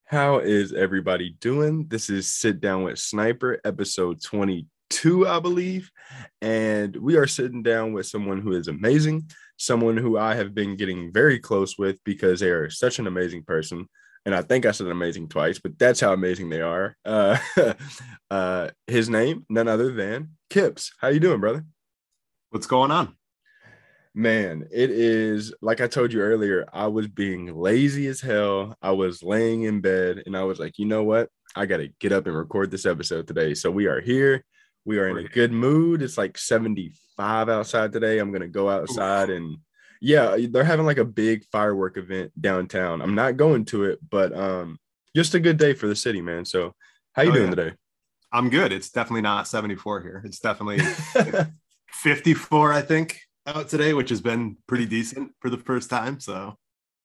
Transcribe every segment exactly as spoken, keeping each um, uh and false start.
How is everybody doing? This is Sit Down with Sniper, episode twenty-two, I believe. And we are sitting down with someone who is amazing, someone who I have been getting very close with because they are such an amazing person. And I think I said amazing twice, but that's how amazing they are. Uh, uh, his name, none other than Kips. How you doing, brother? What's going on? Man, it is like I told you earlier, I was being lazy as hell. I was laying in bed and I was like, you know what? I got to get up and record this episode today. So we are here. We are in a good mood. It's like seventy-five outside today. I'm going to go outside and yeah, they're having like a big firework event downtown. I'm not going to it, but um just a good day for the city, man. So how you Oh, doing yeah. today? I'm good. It's definitely not seventy-four here. It's definitely fifty-four, I think, out today, which has been pretty decent for the first time. So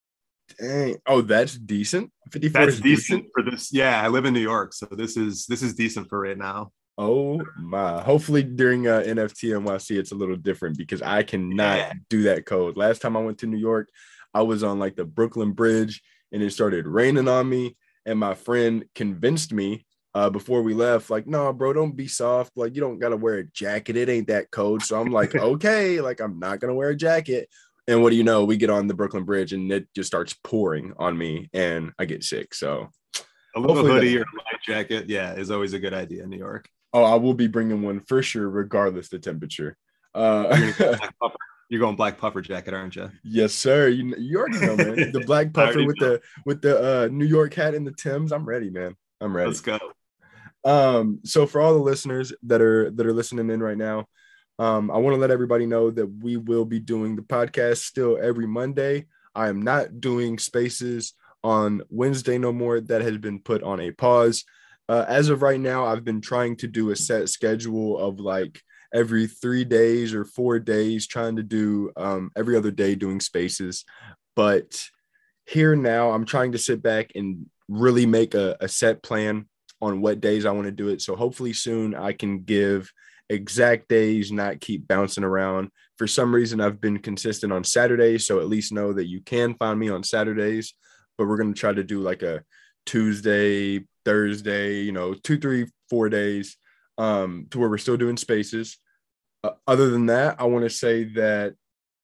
Dang. Oh, that's decent. fifty-four that's is decent decent. for this. Yeah, I live in New York, so this is this is decent for right now. Oh my. Hopefully during uh, N F T N Y C, it's a little different because I cannot Yeah. do that code. Last time I went to New York, I was on like the Brooklyn Bridge and it started raining on me. And my friend convinced me uh, before we left, like, no, bro, don't be soft. Like, you don't got to wear a jacket. It ain't that cold. So I'm like, okay, like, I'm not going to wear a jacket. And what do you know? We get on the Brooklyn Bridge and it just starts pouring on me and I get sick. So A little hopefully hoodie that. or a light jacket, yeah, is always a good idea in New York. Oh, I will be bringing one for sure, regardless the temperature. Uh, You're gonna go black puffer. You're going black puffer jacket, aren't you? yes, sir. You you already know, man. The black I puffer already with know. the with the uh, New York hat and the Timbs. I'm ready, man. I'm ready. Let's go. Um, so for all the listeners that are that are listening in right now, um, I want to let everybody know that we will be doing the podcast still every Monday. I am not doing spaces on Wednesday no more. That has been put on a pause. Uh, as of right now, I've been trying to do a set schedule of like every three days or four days, trying to do um, every other day doing spaces. But here now, I'm trying to sit back and really make a, a set plan on what days I want to do it. So hopefully soon I can give exact days, not keep bouncing around. For some reason, I've been consistent on Saturdays. So at least know that you can find me on Saturdays. But we're going to try to do like a Tuesday, Thursday, you know, two, three, four days um, to where we're still doing spaces. Uh, other than that, I want to say that,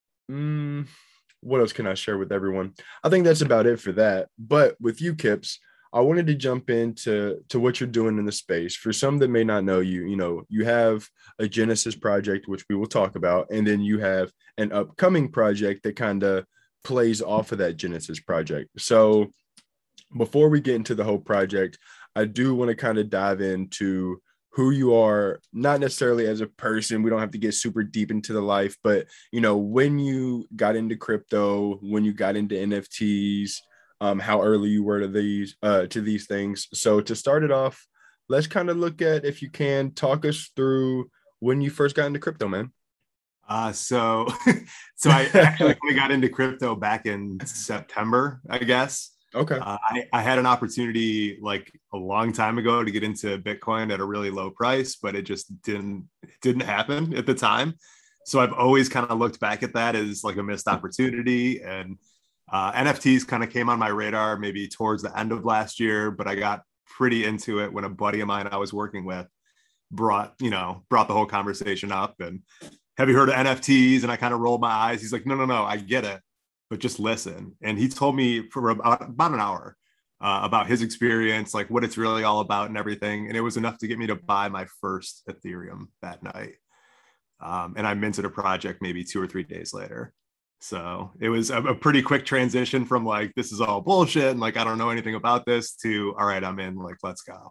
mm, what else can I share with everyone? I think that's about it for that. But with you, Kips, I wanted to jump into to what you're doing in the space. For some that may not know you, you know, you have a Genesis project, which we will talk about, and then you have an upcoming project that kind of plays off of that Genesis project. So before we get into the whole project, I do want to kind of dive into who you are, not necessarily as a person. We don't have to get super deep into the life, but you know, when you got into crypto, when you got into N F Ts, um, how early you were to these uh, to these things. So to start it off, let's kind of look at, if you can, talk us through when you first got into crypto, man. Uh, so, so I actually only got into crypto back in September, I guess. Okay. Uh, I, I had an opportunity like a long time ago to get into Bitcoin at a really low price, but it just didn't it didn't happen at the time. So I've always kind of looked back at that as like a missed opportunity. And uh, N F Ts kind of came on my radar maybe towards the end of last year, but I got pretty into it when a buddy of mine I was working with brought, you know, brought the whole conversation up. And have you heard of N F Ts? And I kind of rolled my eyes. He's like, no, no, no, I get it, but just listen. And he told me for about, about an hour uh, about his experience, like what it's really all about and everything. And it was enough to get me to buy my first Ethereum that night. Um, and I minted a project maybe two or three days later. So it was a, a pretty quick transition from like, this is all bullshit. And like, I don't know anything about this to, all right, I'm in, like, let's go.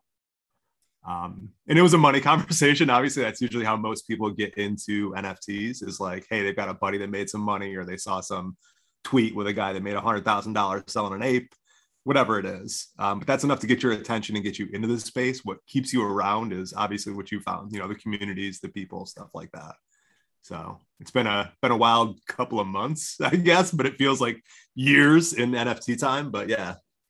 Um, and it was a money conversation. Obviously, that's usually how most people get into N F Ts is like, hey, they've got a buddy that made some money or they saw some tweet with a guy that made one hundred thousand dollars selling an ape, whatever it is. Um, but that's enough to get your attention and get you into this space. What keeps you around is obviously what you found, you know, the communities, the people, stuff like that. So it's been a been a wild couple of months, I guess, but it feels like years in N F T time. But yeah.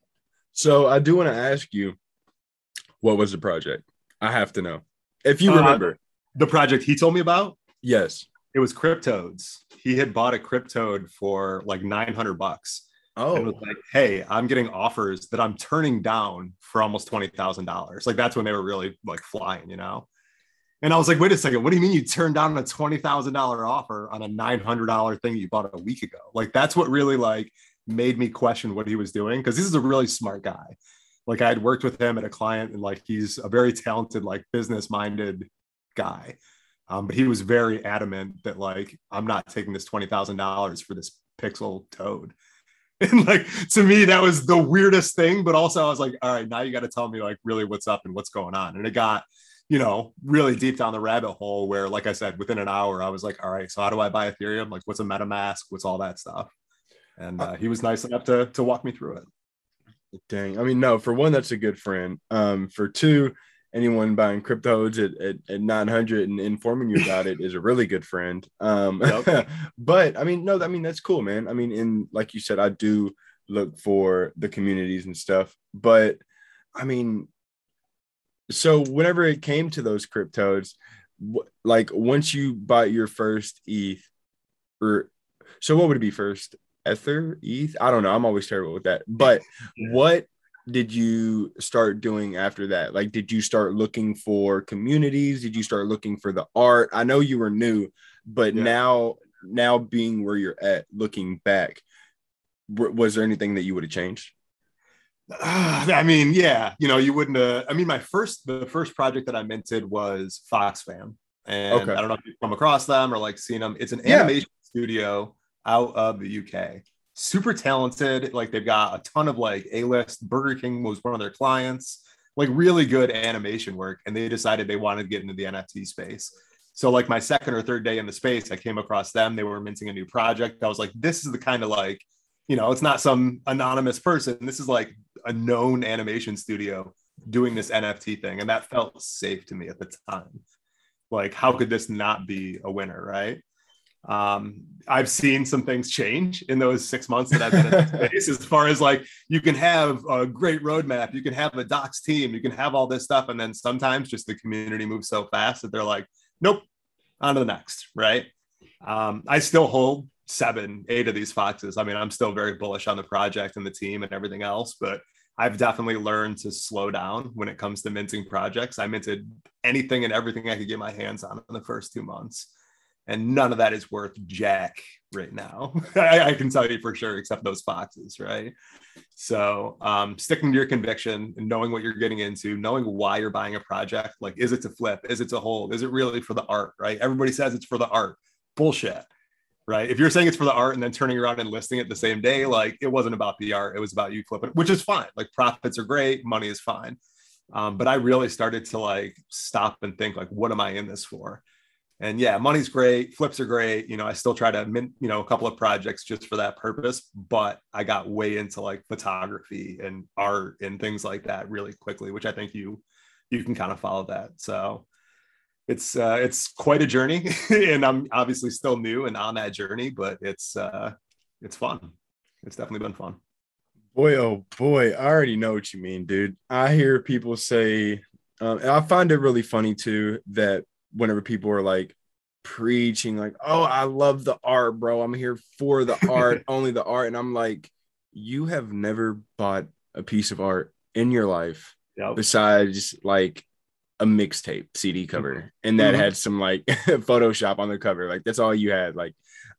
So I do want to ask you, what was the project? I have to know. If you Uh, remember. the project he told me about, Yes. it was Cryptodes. He had bought a Cryptode for like nine hundred bucks. and was Oh, like, hey, I'm getting offers that I'm turning down for almost twenty thousand dollars. Like that's when they were really like flying, you know? And I was like, wait a second, what do you mean you turned down a twenty thousand dollars offer on a nine hundred dollars thing you bought a week ago? Like that's what really like made me question what he was doing. Cause this is a really smart guy. Like I had worked with him at a client and like, he's a very talented, like business minded guy. Um, but he was very adamant that like, I'm not taking this twenty thousand dollars for this pixel toad. And like, to me, that was the weirdest thing. But also I was like, all right, now you got to tell me like really what's up and what's going on. And it got, you know, really deep down the rabbit hole where, like I said, within an hour, I was like, all right, so how do I buy Ethereum? Like, what's a MetaMask? What's all that stuff? And uh, he was nice enough to, to walk me through it. dang. I mean, no, for one, that's a good friend. Um, for two, anyone buying cryptos at, at, at nine hundred and informing you about it is a really good friend. Um, yep. But I mean, no, I mean, that's cool, man. I mean, in like you said, I do look for the communities and stuff, but I mean, so whenever it came to those cryptos, wh- like once you bought your first E T H, or so what would it be first? Ether, E T H? I don't know. I'm always terrible with that. But Yeah. what did you start doing after that? Like, did you start looking for communities? Did you start looking for the art? I know you were new, but Yeah. now, now being where you're at, looking back, w- was there anything that you would have changed? Uh, I mean, yeah, you know, you wouldn't. Uh, I mean, my first, the first project that I minted was FoxFam, and Okay. I don't know if you've come across them or like seen them. It's an Yeah. animation studio out of the U K. Super talented. Like they've got a ton of like A-list. Burger King was one of their clients. Like really good animation work, and they decided they wanted to get into the N F T space. So like my second or third day in the space, I came across them. They were minting a new project. I was like, this is the kind of like, you know, it's not some anonymous person. This is like a known animation studio doing this N F T thing. And that felt safe to me at the time. Like, how could this not be a winner? Right. Um, I've seen some things change in those six months that I've been in the space, as far as like, you can have a great roadmap, you can have a docs team, you can have all this stuff. And then sometimes just the community moves so fast that they're like, nope, on to the next. Right. Um, I still hold seven, eight of these foxes. I mean, I'm still very bullish on the project and the team and everything else, but I've definitely learned to slow down when it comes to minting projects. I minted anything and everything I could get my hands on in the first two months. And none of that is worth jack right now. I, I can tell you for sure, except those foxes, right? So um, sticking to your conviction and knowing what you're getting into, knowing why you're buying a project. Like, is it to flip? Is it to hold? Is it really for the art, right? Everybody says it's for the art. Bullshit. Right. If you're saying it's for the art and then turning around and listing it the same day, like it wasn't about the art. It was about you flipping, which is fine. Like profits are great. Money is fine. Um, but I really started to like stop and think like, what am I in this for? And yeah, money's great. Flips are great. You know, I still try to mint, you know, a couple of projects just for that purpose, but I got way into like photography and art and things like that really quickly, which I think you, you can kind of follow that. So it's uh, it's quite a journey, and I'm obviously still new and on that journey, but it's uh, it's fun. It's definitely been fun. Boy, oh boy, I already know what you mean, dude. I hear people say, um, and I find it really funny too that whenever people are like preaching, like, "Oh, I love the art, bro. I'm here for the art, only the art," and I'm like, you have never bought a piece of art in your life Yep. besides like a mixtape C D cover, Mm-hmm. and that Mm-hmm. had some like Photoshop on the cover. Like that's all you had. Like,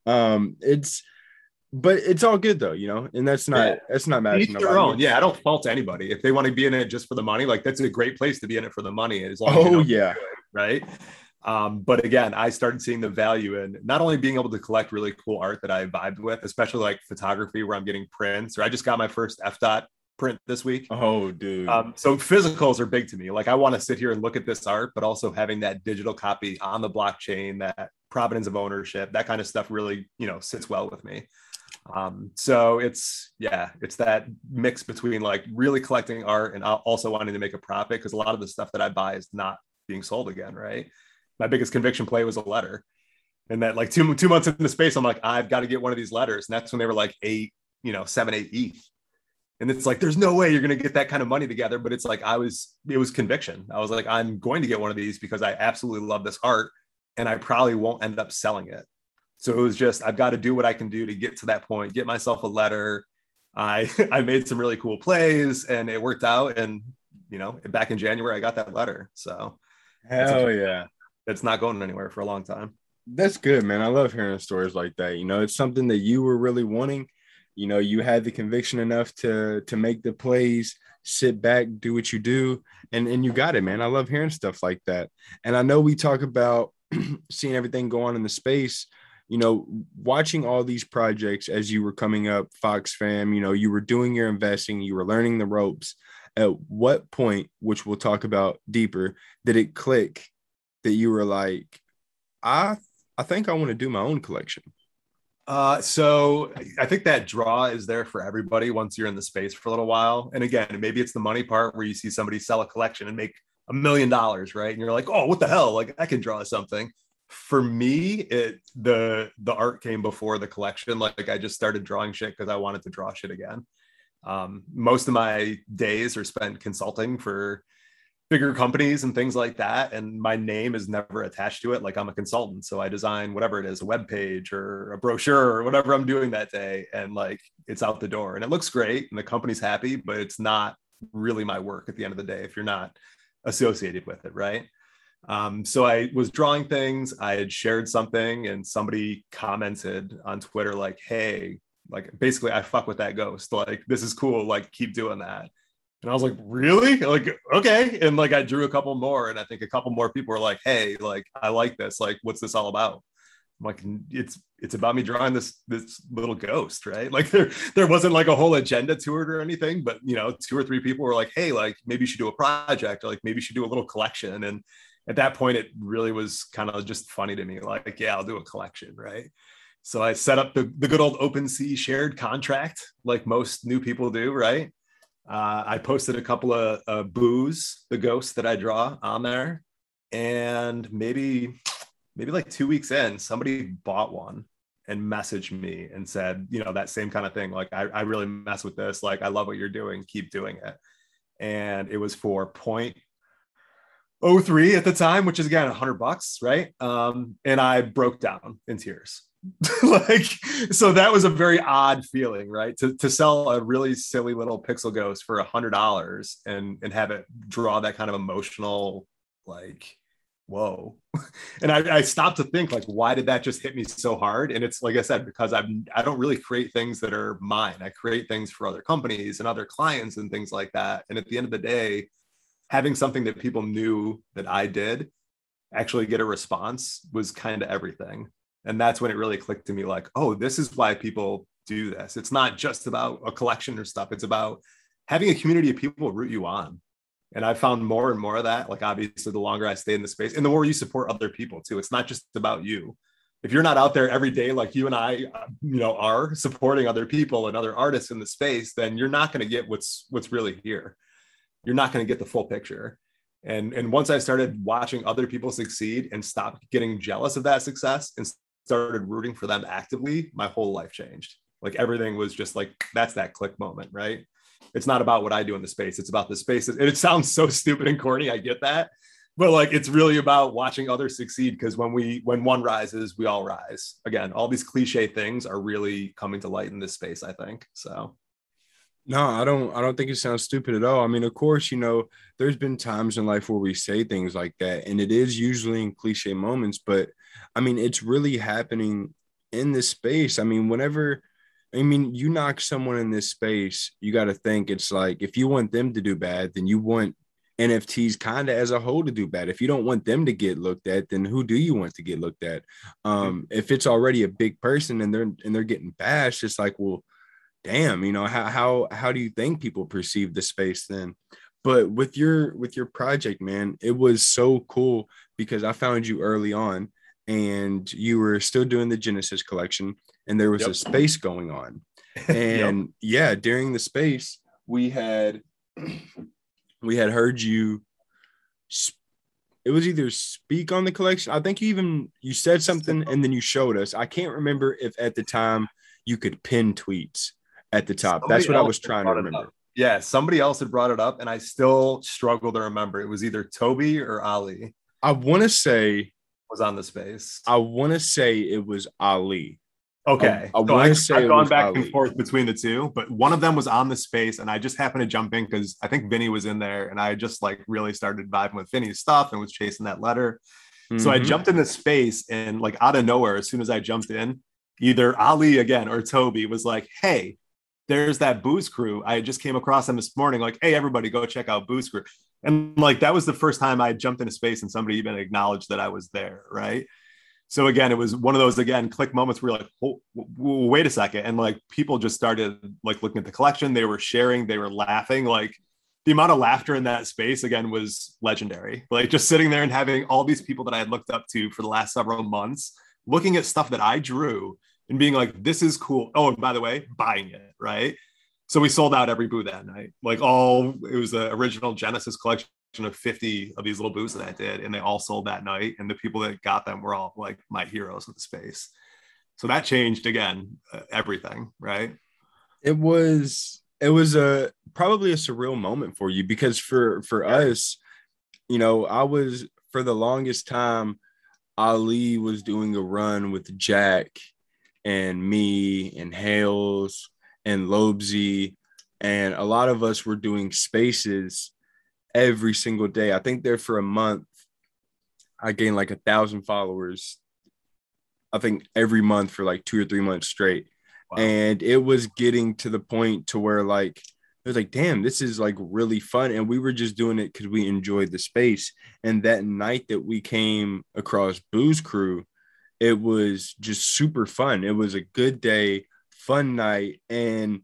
um, it's, but it's all good though, you know. And that's not Yeah. that's not Each matching their nobody. own. It's, Yeah, I don't fault anybody if they want to be in it just for the money. Like that's a great place to be in it for the money, as long as you oh know, yeah, right? Um, but again, I started seeing the value in not only being able to collect really cool art that I vibed with, especially like photography, where I'm getting prints. Or I just got my first F dot print this week. oh dude. Um, so physicals are big to me. Like I want to sit here and look at this art, but also having that digital copy on the blockchain, that provenance of ownership, that kind of stuff really, you know, sits well with me. Um, so it's, yeah, it's that mix between like really collecting art and also wanting to make a profit, because a lot of the stuff that I buy is not being sold again, right? My biggest conviction play was a letter. And that like two, two months in the space, I'm like, I've got to get one of these letters. And that's when they were like eight, you know, seven, eight E T H. And it's like, there's no way you're going to get that kind of money together. But it's like, I was, it was conviction. I was like, I'm going to get one of these because I absolutely love this art and I probably won't end up selling it. So it was just, I've got to do what I can do to get to that point, get myself a letter, I I made some really cool plays and it worked out. And you know, back in January, I got that letter. So that's Hell yeah. it's not going anywhere for a long time. That's good, man. I love hearing stories like that. You know, it's something that you were really wanting. You know, you had the conviction enough to to make the plays, sit back, do what you do, and and you got it, man. I love hearing stuff like that. And I know we talk about seeing everything go on in the space. You know, watching all these projects as you were coming up, Fox Fam, you know, you were doing your investing, you were learning the ropes. At what point, which we'll talk about deeper, did it click that you were like, I I think I want to do my own collection? Uh, so I think that draw is there for everybody once you're in the space for a little while. And again, maybe it's the money part where you see somebody sell a collection and make a million dollars, right? And you're like, oh, what the hell? Like I can draw something. For me, it the the art came before the collection. Like I just started drawing shit because I wanted to draw shit again. Um, most of my days are spent consulting for bigger companies and things like that. And my name is never attached to it. Like I'm a consultant. So I design whatever it is, a web page or a brochure or whatever I'm doing that day. And like, it's out the door and it looks great and the company's happy, but it's not really my work at the end of the day if you're not associated with it. Right. Um, so I was drawing things, I had shared something and somebody commented on Twitter, like, hey, like basically I fuck with that ghost. Like, this is cool. Like, keep doing that. And I was like, really? Like, okay. And like, I drew a couple more and I think a couple more people were like, hey, like, I like this. Like, what's this all about? I'm like, it's, it's about me drawing this, this little ghost, right? Like there, there wasn't like a whole agenda to it or anything, but you know, two or three people were like, hey, like maybe you should do a project, or like maybe you should do a little collection. And at that point, it really was kind of just funny to me. Like, yeah, I'll do a collection, right? So I set up the, the good old OpenSea shared contract, like most new people do, right? Uh, I posted a couple of uh, Booze, the ghost that I draw on there. And maybe, maybe like two weeks in, somebody bought one and messaged me and said, you know, that same kind of thing. Like, I, I really mess with this. Like, I love what you're doing. Keep doing it. And it was for point oh three at the time, which is again, a hundred bucks. Right. Um, and I broke down in tears. Like, so that was a very odd feeling, right? To, to sell a really silly little pixel ghost for a hundred dollars and, and have it draw that kind of emotional, like, whoa. And I, I stopped to think, like, why did that just hit me so hard? And it's like I said, because I'm, I don't really create things that are mine. I create things for other companies and other clients and things like that. And at the end of the day, having something that people knew that I did actually get a response was kind of everything. And that's when it really clicked to me, like, oh, this is why people do this. It's not just about a collection or stuff. It's about having a community of people root you on. And I found more and more of that. Like, obviously, the longer I stay in the space and the more you support other people too. It's not just about you. If you're not out there every day, like you and I, you know, are supporting other people and other artists in the space, then you're not going to get what's, what's really here. You're not going to get the full picture. And, and once I started watching other people succeed and stopped getting jealous of that success and started rooting for them actively, my whole life changed. Like, everything was just like, that's that click moment, right? It's not about what I do in the space. It's about the space. And it sounds so stupid and corny. I get that. But like, it's really about watching others succeed. Because when we, when one rises, we all rise. Again, all these cliche things are really coming to light in this space, I think. So. No, I don't I don't think it sounds stupid at all. I mean, of course, you know, there's been times in life where we say things like that, and it is usually in cliche moments, but I mean, it's really happening in this space. I mean, whenever I mean, you knock someone in this space, you got to think it's like, if you want them to do bad, then you want N F Ts kind of as a whole to do bad. If you don't want them to get looked at, then who do you want to get looked at? Um, if it's already a big person and they're and they're getting bashed, it's like, well, damn, you know, how how how do you think people perceive the space then? But with your with your project, man, it was so cool because I found you early on and you were still doing the Genesis collection and there was yep. a space going on. And yep. yeah, during the space, we had we had heard you sp- it was either speak on the collection. I think you even you said something and then you showed us. I can't remember if at the time you could pin tweets at the top. Somebody That's what I was trying to remember. Yeah, somebody else had brought it up, and I still struggle to remember. It was either Toby or Ali. I want to say was on the space. I want to say it was Ali. Okay. I, I So want I, to say I've it gone was back Ali. and forth between the two, but one of them was on the space and I just happened to jump in because I think Vinny was in there and I just like really started vibing with Vinny's stuff and was chasing that letter. So I Mm-hmm. jumped into space and like out of nowhere, as soon as I jumped in, either Ali again or Toby was like, hey, there's that Booze Crew. I just came across them this morning, like, hey, everybody go check out Booze Crew. And like that was the first time I jumped into space and somebody even acknowledged that I was there, right? So again, it was one of those again click moments where you're like, oh, wait a second, and like people just started like looking at the collection. They were sharing, they were laughing. Like the amount of laughter in that space again was legendary. Like just sitting there and having all these people that I had looked up to for the last several months, looking at stuff that I drew and being like, this is cool. Oh, and by the way, buying it, right? So we sold out every boo that night. Like all, it was the original Genesis collection of fifty of these little boos that I did, and they all sold that night. And the people that got them were all like my heroes of the space. So that changed again, uh, everything, right? It was it was a probably a surreal moment for you because for for Yeah. us, you know, I was for the longest time, Ali was doing a run with Jack and me and Hales and Lobesy, and a lot of us were doing spaces every single day. I think there for a month, I gained like a thousand followers. I think every month for like two or three months straight. Wow. And it was getting to the point to where like it was like, damn, this is like really fun. And we were just doing it because we enjoyed the space. And that night that we came across Booze Crew, it was just super fun. It was a good day, fun night. And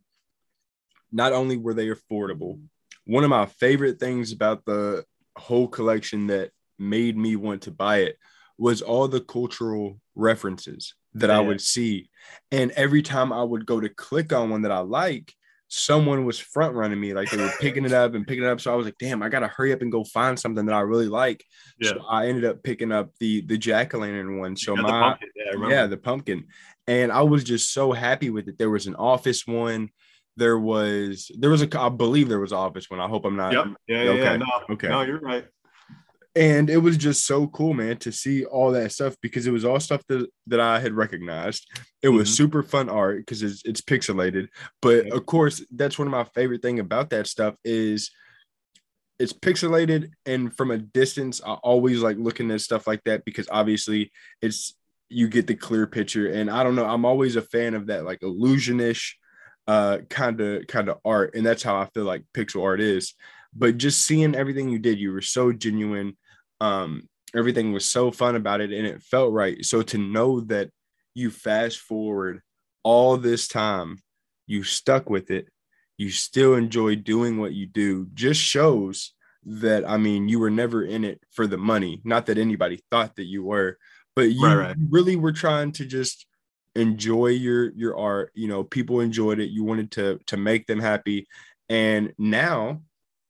not only were they affordable, one of my favorite things about the whole collection that made me want to buy it was all the cultural references that Yeah, I yeah. would see. And every time I would go to click on one that I like, someone was front running me, like they were picking it up and picking it up. So I was like, damn, I gotta hurry up and go find something that I really like. Yeah. So I ended up picking up the the jack-o'-lantern one. So You got the my pumpkin, yeah, I remember. yeah, the pumpkin. And I was just so happy with it. There was an office one. There was there was a I believe there was an office one. I hope I'm not Yep. Yeah, yeah, okay. yeah. No, Okay. no, you're right. And it was just so cool, man, to see all that stuff because it was all stuff that, that I had recognized. It was Mhm. super fun art because it's, it's pixelated. But Yep. of course, that's one of my favorite thing about that stuff is it's pixelated. And from a distance, I always like looking at stuff like that because obviously it's you get the clear picture. And I don't know, I'm always a fan of that like illusionish uh kind of kind of art. And that's how I feel like pixel art is. But just seeing everything you did, you were so genuine. Um, everything was so fun about it and it felt right. So to know that you fast forward all this time, you stuck with it, you still enjoy doing what you do, just shows that, I mean, you were never in it for the money. Not that anybody thought that you were, but you Right, right. really were trying to just enjoy your your art. You know, people enjoyed it. You wanted to to make them happy. And now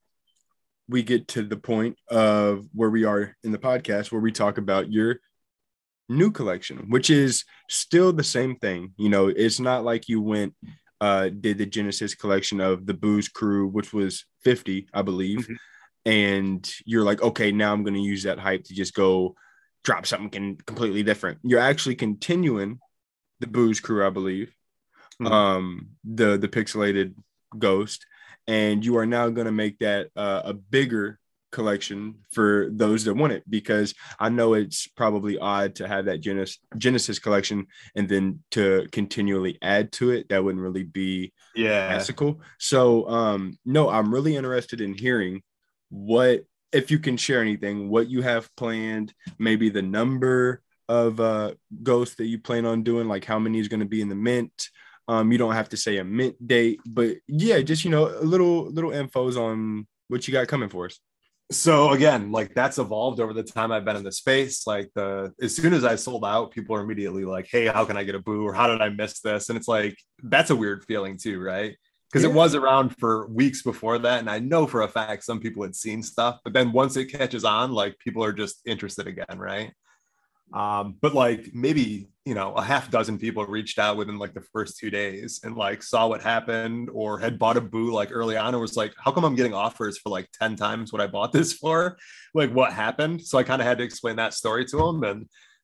we get to the point of where we are in the podcast where we talk about your new collection, which is still the same thing. You know, it's not like you went uh did the Genesis collection of the Booze Crew, which was fifty, I believe, Mhm. and you're like, okay, now I'm going to use that hype to just go drop something completely different. You're actually continuing the Booze Crew, I believe, Mhm. um the the pixelated ghost, and you are now going to make that uh, a bigger collection for those that want it, because I know it's probably odd to have that Genesis Genesis collection and then to continually add to it. That wouldn't really be Yeah. ethical. So um no, I'm really interested in hearing what, if you can share anything, what you have planned, maybe the number of uh ghosts that you plan on doing, like how many is going to be in the mint. Um you don't have to say a mint date, but yeah, just, you know, a little little infos on what you got coming for us. So again, like that's evolved over the time I've been in the space. Like the as soon as I sold out, people are immediately like, "Hey, how can I get a boo?" Or "How did I miss this?" And it's like that's a weird feeling too, right? Because Yeah. it was around for weeks before that, and I know for a fact some people had seen stuff, but then once it catches on, like people are just interested again, right? Um, but like maybe, you know, a half dozen people reached out within like the first two days and like saw what happened or had bought a boo like early on and was like, how come I'm getting offers for like ten times what I bought this for? Like what happened? So I kind of had to explain that story to them. And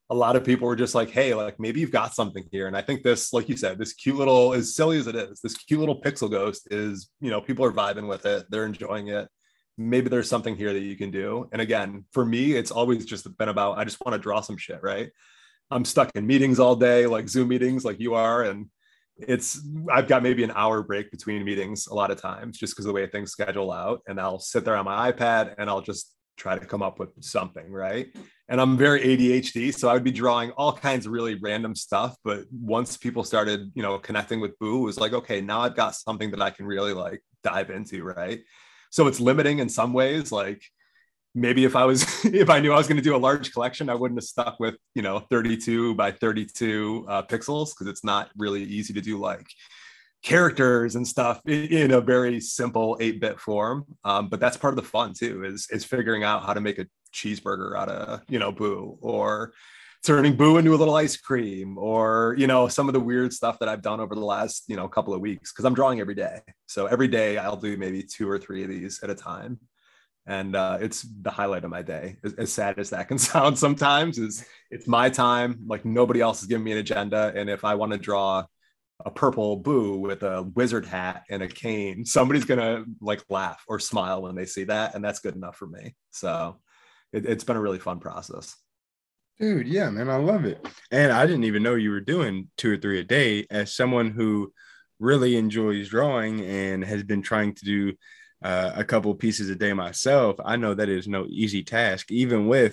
a lot of people were just like, hey, like maybe you've got something here. And I think this, like you said, this cute little, as silly as it is, this cute little pixel ghost is, you know, people are vibing with it. They're enjoying it. Maybe there's something here that you can do. And again, for me, it's always just been about, I just want to draw some shit, right? I'm stuck in meetings all day, like Zoom meetings like you are. And it's, I've got maybe an hour break between meetings a lot of times just because of the way things schedule out. And I'll sit there on my iPad and I'll just try to come up with something, right? And I'm very A D H D, so I would be drawing all kinds of really random stuff. But once people started, you know, connecting with Boo, it was like, okay, now I've got something that I can really like dive into, right? So it's limiting in some ways. Like maybe if I was, if I knew I was going to do a large collection, I wouldn't have stuck with, you know, thirty-two by thirty-two uh, pixels, because it's not really easy to do like characters and stuff in a very simple eight-bit form. Um, but that's part of the fun too, is, is figuring out how to make a cheeseburger out of, you know, Boo, or turning Boo into a little ice cream, or, you know, some of the weird stuff that I've done over the last, you know, couple of weeks, because I'm drawing every day. So every day I'll do maybe two or three of these at a time. And uh, it's the highlight of my day. As, as sad as that can sound sometimes, is it's my time. Like nobody else is giving me an agenda. And if I want to draw a purple Boo with a wizard hat and a cane, somebody's gonna like laugh or smile when they see that, and that's good enough for me. So it, it's been a really fun process. Dude, yeah, man, I love it. And I didn't even know you were doing two or three a day. As someone who really enjoys drawing and has been trying to do uh, a couple pieces a day myself, I know that is no easy task, even with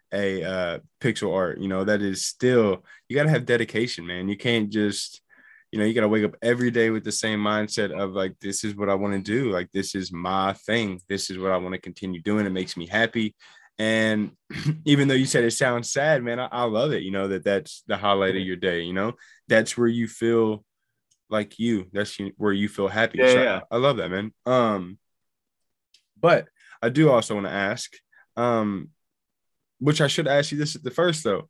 a uh, pixel art. You know, that is still, you got to have dedication, man. You can't just, you know, you got to wake up every day with the same mindset of like, this is what I want to do. Like, this is my thing. This is what I want to continue doing. It makes me happy. And even though you said it sounds sad, man, I, I love it. You know, that that's the highlight of your day. You know, that's where you feel like you, that's where you feel happy. Yeah, so yeah. I, I love that, man. Um, but I do also want to ask, um, which I should ask you this at the first though.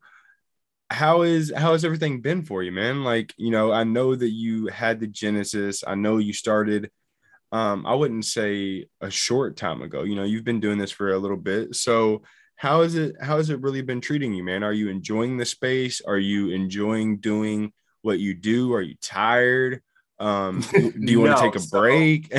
How is how has everything been for you, man? Like, you know, I know that you had the Genesis. I know you started, um, I wouldn't say a short time ago. You know, you've been doing this for a little bit. So how is it, how has it really been treating you, man? Are you enjoying the space? Are you enjoying doing what you do? Are you tired? Um, do you want to No, take a so- break?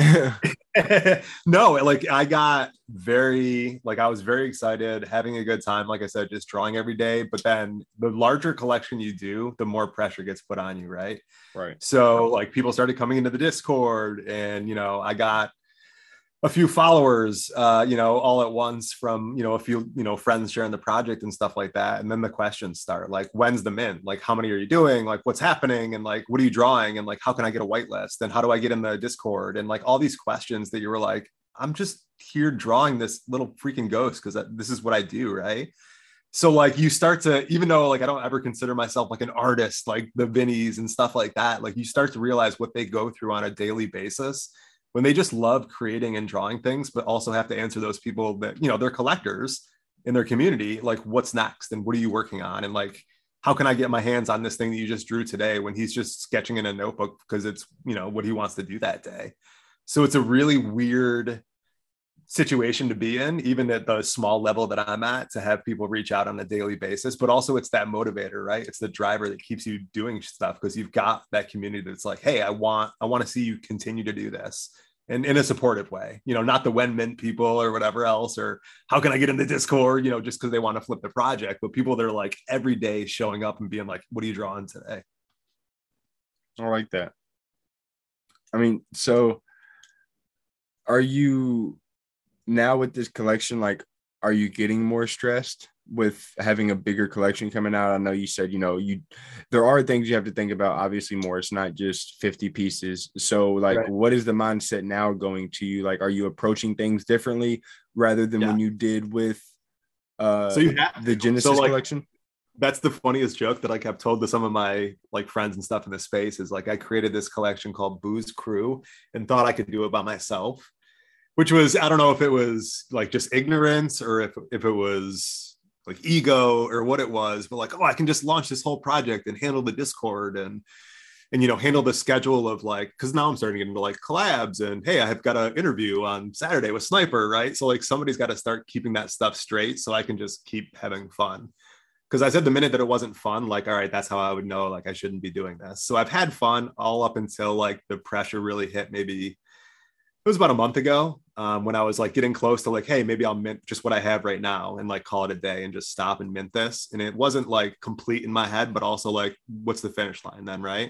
No, like I got very, like I was very excited, having a good time. Like I said, just drawing every day. But then the larger collection you do, the more pressure gets put on you, right? Right. So like people started coming into the Discord, and you know, I got a few followers, uh, you know, all at once from, you know, a few, you know, friends sharing the project and stuff like that. And then the questions start like, when's the mint? Like, how many are you doing? Like, what's happening? And like, what are you drawing? And like, how can I get a whitelist? And how do I get in the Discord? And like all these questions that you were like, I'm just here drawing this little freaking ghost because this is what I do, right? So like you start to, even though like I don't ever consider myself like an artist, like the Vinnies and stuff like that, like you start to realize what they go through on a daily basis when they just love creating and drawing things, but also have to answer those people that, you know, they're collectors in their community. Like, what's next? And what are you working on? And like, how can I get my hands on this thing that you just drew today, when he's just sketching in a notebook because it's, you know, what he wants to do that day. So it's a really weird situation to be in, even at the small level that I'm at, to have people reach out on a daily basis. But also it's that motivator, right? It's the driver that keeps you doing stuff, because you've got that community that's like, hey, I want, I want to see you continue to do this. And in a supportive way, you know, not the when mint people or whatever else, or how can I get in the Discord, you know, just because they want to flip the project, but people that are like every day showing up and being like, what are you drawing today? I like that. I mean, so are you now with this collection, like, are you getting more stressed with having a bigger collection coming out? I know you said, you know, you, there are things you have to think about, obviously more, it's not just fifty pieces. So like, right. What is the mindset now going to you? Like, are you approaching things differently rather than yeah. when you did with uh, so you have the Genesis so, like, collection? That's the funniest joke that like I've told to some of my like friends and stuff in the space, is like, I created this collection called Boo's Crew and thought I could do it by myself, which was, I don't know if it was like just ignorance or if, if it was like ego or what it was, but like, oh, I can just launch this whole project and handle the Discord and, and, you know, handle the schedule of like, cause now I'm starting to get into like collabs and, hey, I've got an interview on Saturday with Sniper. Right. So like somebody's got to start keeping that stuff straight so I can just keep having fun. because I said the minute that it wasn't fun, like, all right, that's how I would know, like, I shouldn't be doing this. So I've had fun all up until like the pressure really hit. Maybe it was about a month ago, um, when I was like getting close to like, hey, maybe I'll mint just what I have right now and like call it a day and just stop and mint this. And it wasn't like complete in my head, but also like, what's the finish line then, right?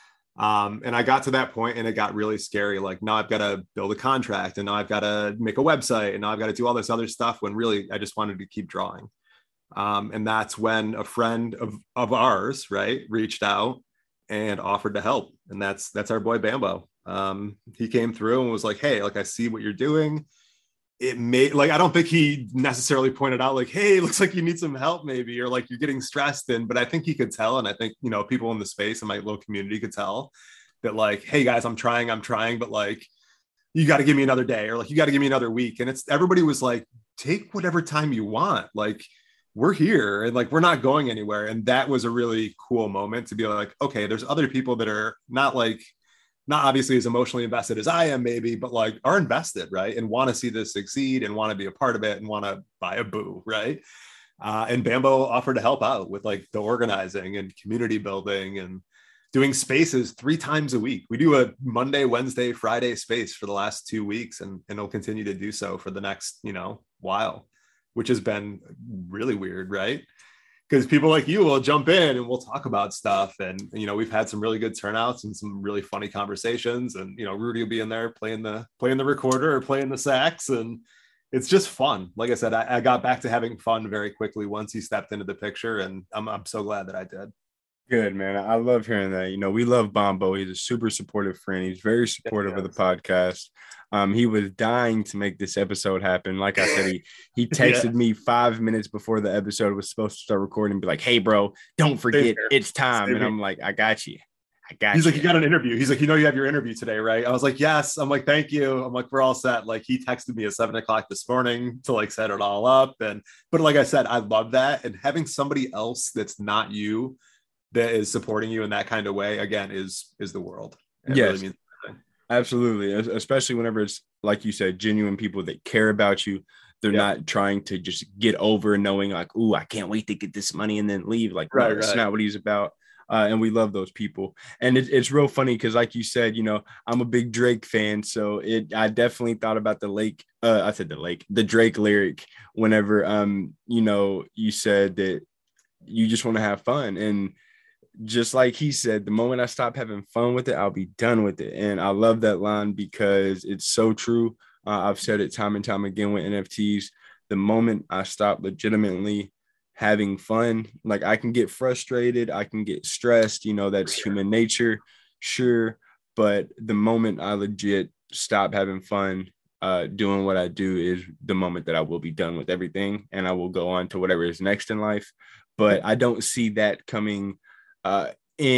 Um, and I got to that point and it got really scary. Like, now I've got to build a contract, and now I've got to make a website, and now I've got to do all this other stuff, when really I just wanted to keep drawing. Um, and that's when a friend of, of ours, right, reached out and offered to help. And that's, that's our boy Bambo. Um, he came through and was like, hey, like, I see what you're doing. It may, like, I don't think he necessarily pointed out like, hey, it looks like you need some help maybe, or like you're getting stressed in, but I think he could tell. And I think, you know, people in the space in my little community could tell that like, hey guys, I'm trying, I'm trying, but like, you got to give me another day, or like, you got to give me another week. And it's, everybody was like, take whatever time you want. Like, we're here and like, we're not going anywhere. And that was a really cool moment to be like, okay, there's other people that are not like, not obviously as emotionally invested as I am maybe, but like are invested, right? And want to see this succeed and want to be a part of it and want to buy a boo, right? Uh, and Bambo offered to help out with like the organizing and community building and doing spaces three times a week. We do a Monday, Wednesday, Friday space for the last two weeks and, and it'll continue to do so for the next, you know, while, which has been really weird, right? Because people like you will jump in and we'll talk about stuff. And, you know, we've had some really good turnouts and some really funny conversations. And, you know, Rudy will be in there playing the playing the recorder or playing the sax. And it's just fun. Like I said, I, I got back to having fun very quickly once he stepped into the picture. And I'm, I'm so glad that I did. Good, man. I love hearing that. You know, we love Bombo. He's a super supportive friend. He's very supportive yeah, of the podcast. Um, he was dying to make this episode happen. Like I said, he he texted yeah. me five minutes before the episode was supposed to start recording and be like, hey, bro, don't forget it's time. Same and I'm like, I got you. I got He's you. like, you got an interview. He's like, you know, you have your interview today, right? I was like, yes. I'm like, thank you. I'm like, we're all set. Like, he texted me at seven o'clock this morning to like set it all up. And, but like I said, I love that. And having somebody else that's not you that is supporting you in that kind of way, again, is is the world. It yes, really means absolutely. Especially whenever it's, like you said, genuine people that care about you. They're yeah. not trying to just get over knowing like, ooh, I can't wait to get this money and then leave. Like, right, no, that's right. not what he's about. Uh, and we love those people. And it, it's real funny because, like you said, you know, I'm a big Drake fan. So it, I definitely thought about the lake. Uh, I said the lake, the Drake lyric whenever, um, you know, you said that you just want to have fun. And just like he said, the moment I stop having fun with it, I'll be done with it. And I love that line because it's so true. Uh, I've said it time and time again with N F Ts. The moment I stop legitimately having fun, like I can get frustrated, I can get stressed, you know, that's human nature, sure. But the moment I legit stop having fun uh, doing what I do is the moment that I will be done with everything and I will go on to whatever is next in life. But I don't see that coming uh,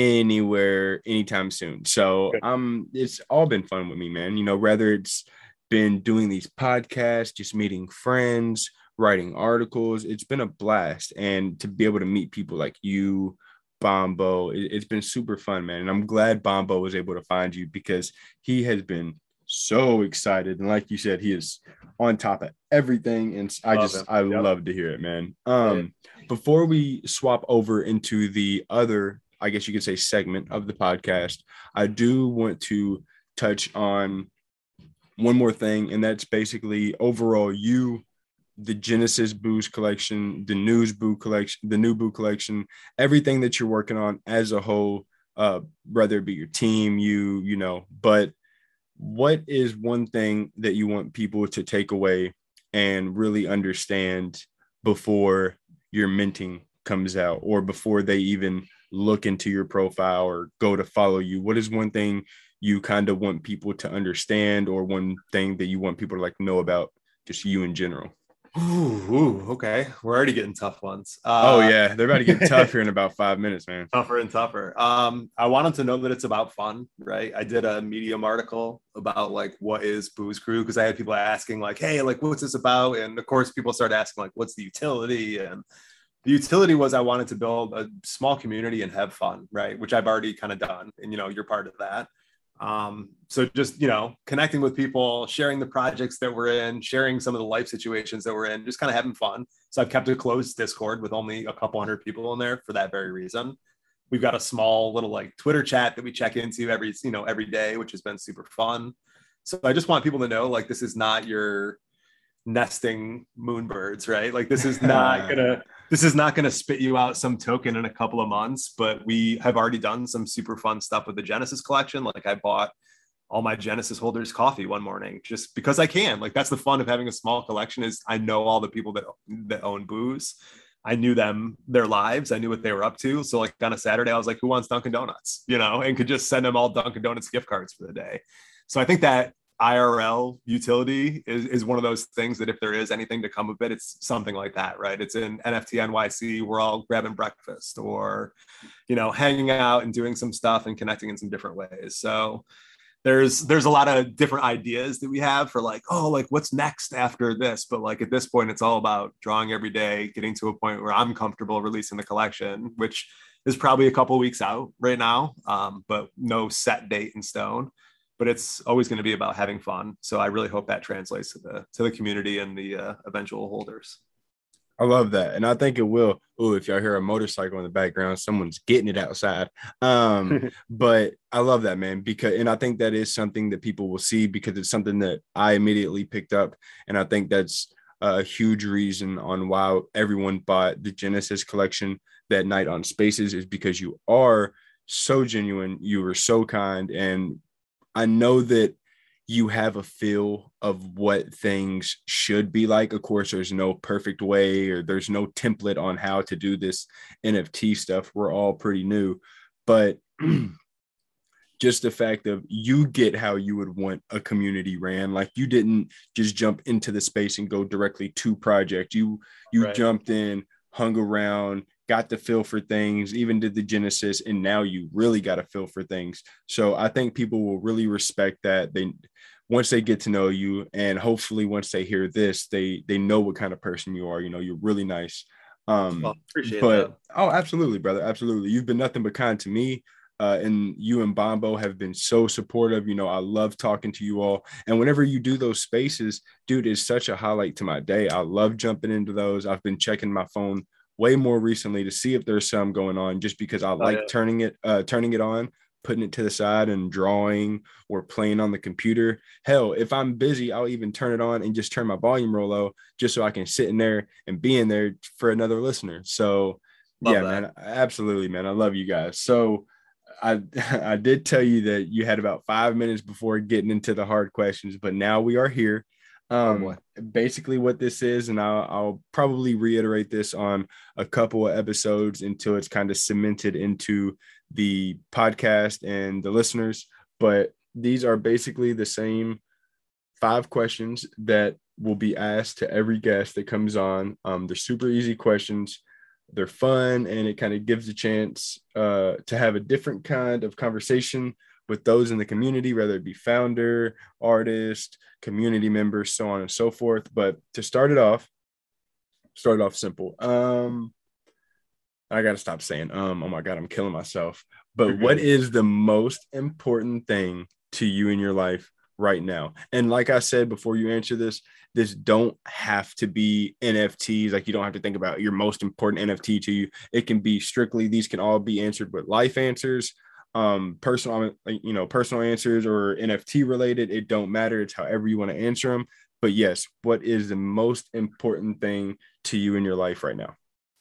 anywhere anytime soon. So um, it's all been fun with me, man. You know, whether it's been doing these podcasts, just meeting friends, writing articles, it's been a blast. And to be able to meet people like you, Bombo, it, it's been super fun, man. And I'm glad Bombo was able to find you because he has been so excited. And like you said, he is on top of everything. And I love just, him. I yep. love to hear it, man. Um, yeah. Before we swap over into the other, I guess you could say, segment of the podcast, I do want to touch on one more thing. And that's basically overall you, the Genesis Booze collection, the News Boo collection, the new Boo collection, everything that you're working on as a whole, uh, whether it be your team, you, you know, but what is one thing that you want people to take away and really understand before your minting comes out or before they even look into your profile or go to follow you? What is one thing you kind of want people to understand or one thing that you want people to like know about just you in general? Ooh, ooh, okay. We're already getting tough ones. Uh, oh, yeah. They're about to get tough here in about five minutes, man. Tougher and tougher. Um, I want them to know that it's about fun, right? I did a Medium article about like, what is Booze Crew? Because I had people asking like, hey, like, what's this about? And of course, people started asking like, what's the utility? And the utility was I wanted to build a small community and have fun, right? Which I've already kind of done. And, you know, you're part of that. Um, so just, you know, connecting with people, sharing the projects that we're in, sharing some of the life situations that we're in, just kind of having fun. So I've kept a closed Discord with only a couple hundred people in there for that very reason. We've got a small little like Twitter chat that we check into every, you know, every day, which has been super fun. So I just want people to know, like, this is not your nesting moonbirds, right? Like this is not gonna this is not gonna spit you out some token in a couple of months, but we have already done some super fun stuff with the Genesis collection. Like I bought all my Genesis holders coffee one morning just because I can. Like that's the fun of having a small collection, is I know all the people that that own booze. I knew them, their lives. I knew what they were up to. So like on a Saturday, I was like, who wants Dunkin' Donuts? You know, and could just send them all Dunkin' Donuts gift cards for the day. So I think that I R L utility is, is one of those things that if there is anything to come of it, it's something like that, right? It's in N F T N Y C, we're all grabbing breakfast or, you know, hanging out and doing some stuff and connecting in some different ways. So there's there's a lot of different ideas that we have for like, oh, like what's next after this? But like at this point, it's all about drawing every day, getting to a point where I'm comfortable releasing the collection, which is probably a couple of weeks out right now, um, but no set date in stone. But it's always going to be about having fun. So I really hope that translates to the to the community and the uh, eventual holders. I love that. And I think it will. Oh, if y'all hear a motorcycle in the background, someone's getting it outside. Um, but I love that, man, because, and I think that is something that people will see because it's something that I immediately picked up. And I think that's a huge reason on why everyone bought the Genesis collection that night on Spaces, is because you are so genuine. You were so kind. And I know that you have a feel of what things should be like. Of course, there's no perfect way or there's no template on how to do this N F T stuff. We're all pretty new, but just the fact of you get how you would want a community ran. Like you didn't just jump into the space and go directly to project. You, you right. jumped in, hung around, got the feel for things, even did the Genesis, and now you really got a feel for things. So I think people will really respect that. They, once they get to know you, and hopefully once they hear this, they they know what kind of person you are. You know, you're really nice. Um, well, appreciate but, that. Oh, absolutely, brother. Absolutely. You've been nothing but kind to me. Uh, and you and Bombo have been so supportive. You know, I love talking to you all. And whenever you do those spaces, dude, it's such a highlight to my day. I love jumping into those. I've been checking my phone way more recently to see if there's some going on, just because I like oh, yeah. turning it, uh, turning it on, putting it to the side and drawing or playing on the computer. Hell, if I'm busy, I'll even turn it on and just turn my volume real low just so I can sit in there and be in there for another listener. So love yeah, that. Man, absolutely, man. I love you guys. So I, I did tell you that you had about five minutes before getting into the hard questions, but now we are here. Um, oh basically what this is, and I'll, I'll probably reiterate this on a couple of episodes until it's kind of cemented into the podcast and the listeners, but these are basically the same five questions that will be asked to every guest that comes on. Um, they're super easy questions. They're fun, and it kind of gives a chance uh, to have a different kind of conversation with those in the community, whether it be founder, artist, community members, so on and so forth. But to start it off, start it off simple. Um, I got to stop saying, um, oh my God, I'm killing myself. But what is the most important thing to you in your life right now? And like I said, before you answer this, this don't have to be N F Ts. Like you don't have to think about your most important N F T to you. It can be strictly, these can all be answered with life answers. Um, personal, you know, personal answers or N F T related. It don't matter. It's however you want to answer them. But yes, what is the most important thing to you in your life right now?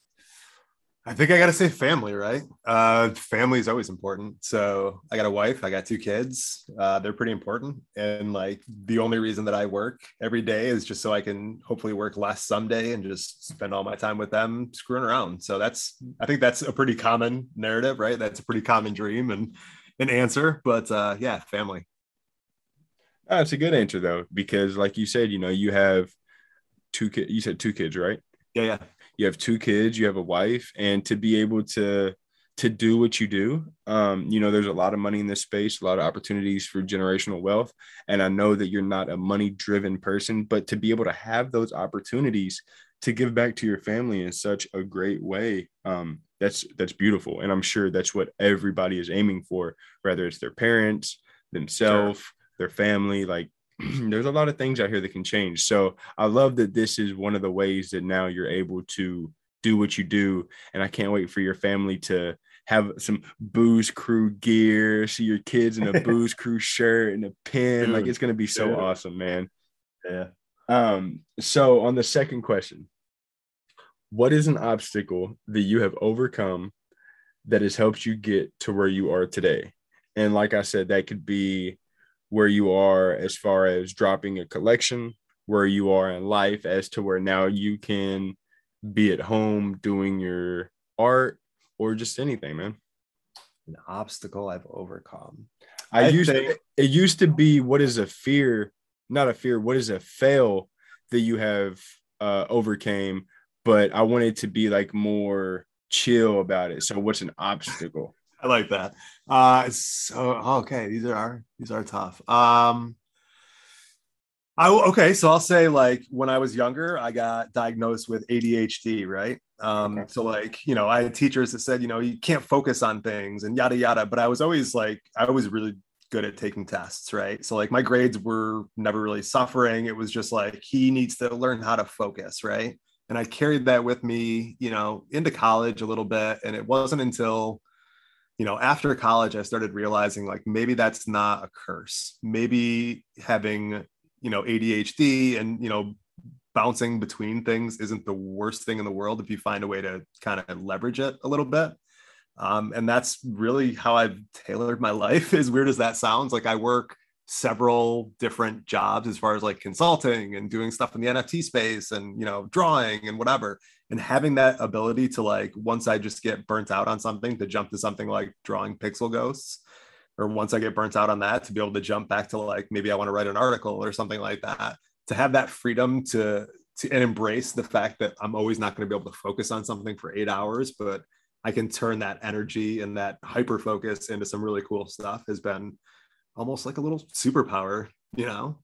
I think I got to say family, right? Uh, family is always important. So I got a wife, I got two kids. Uh, they're pretty important. And like the only reason that I work every day is just so I can hopefully work less someday and just spend all my time with them screwing around. So that's, I think that's a pretty common narrative, right? That's a pretty common dream and an answer, but uh, yeah, family. That's a good answer though, because like you said, you know, you have two kids, you said two kids, right? Yeah. Yeah. You have two kids, you have a wife, and to be able to to do what you do, um, you know, there's a lot of money in this space, a lot of opportunities for generational wealth. And I know that you're not a money-driven person, but to be able to have those opportunities to give back to your family in such a great way, um, that's that's beautiful. And I'm sure that's what everybody is aiming for, whether it's their parents, themselves, sure. their family. Like there's a lot of things out here that can change. So I love that this is one of the ways that now you're able to do what you do. And I can't wait for your family to have some Booze Crew gear, see your kids in a Booze Crew shirt and a pin. Dude, like it's going to be so dude. awesome, man. Yeah. Um, so on the second question, what is an obstacle that you have overcome that has helped you get to where you are today? And like I said, that could be where you are as far as dropping a collection, where you are in life as to where now you can be at home doing your art or just anything, man. An obstacle I've overcome. I, I used think- to, it used to be, what is a fear, not a fear, what is a fail that you have uh, overcame, but I wanted to be like more chill about it. So what's an obstacle? I like that. Uh, so, okay. These are, these are tough. Um, I, okay. So I'll say like when I was younger, I got diagnosed with A D H D, right? Um, okay. So like, you know, I had teachers that said, you know, you can't focus on things and yada, yada. But I was always like, I was really good at taking tests, right? So like my grades were never really suffering. It was just like, he needs to learn how to focus, right? And I carried that with me, you know, into college a little bit. And it wasn't until, you know, after college, I started realizing like, maybe that's not a curse. Maybe having, you know, A D H D and, you know, bouncing between things isn't the worst thing in the world if you find a way to kind of leverage it a little bit. Um, and that's really how I've tailored my life, as weird as that sounds. Like I work several different jobs as far as like consulting and doing stuff in the N F T space and, you know, drawing and whatever. And having that ability to like, once I just get burnt out on something, to jump to something like drawing pixel ghosts, or once I get burnt out on that, to be able to jump back to like, maybe I want to write an article or something like that, to have that freedom to, to and embrace the fact that I'm always not going to be able to focus on something for eight hours, but I can turn that energy and that hyper focus into some really cool stuff has been almost like a little superpower, you know?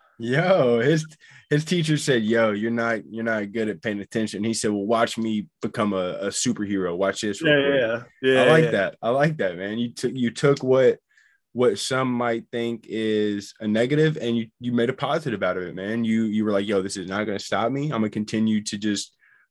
Yo, his his teacher said, yo, you're not you're not good at paying attention. He said, well, watch me become a, a superhero. Watch this. Yeah, yeah, yeah. I like yeah. that. I like that, man. You took you took what what some might think is a negative and you you made a positive out of it, man. You you were like, yo, this is not gonna stop me. I'm gonna continue to just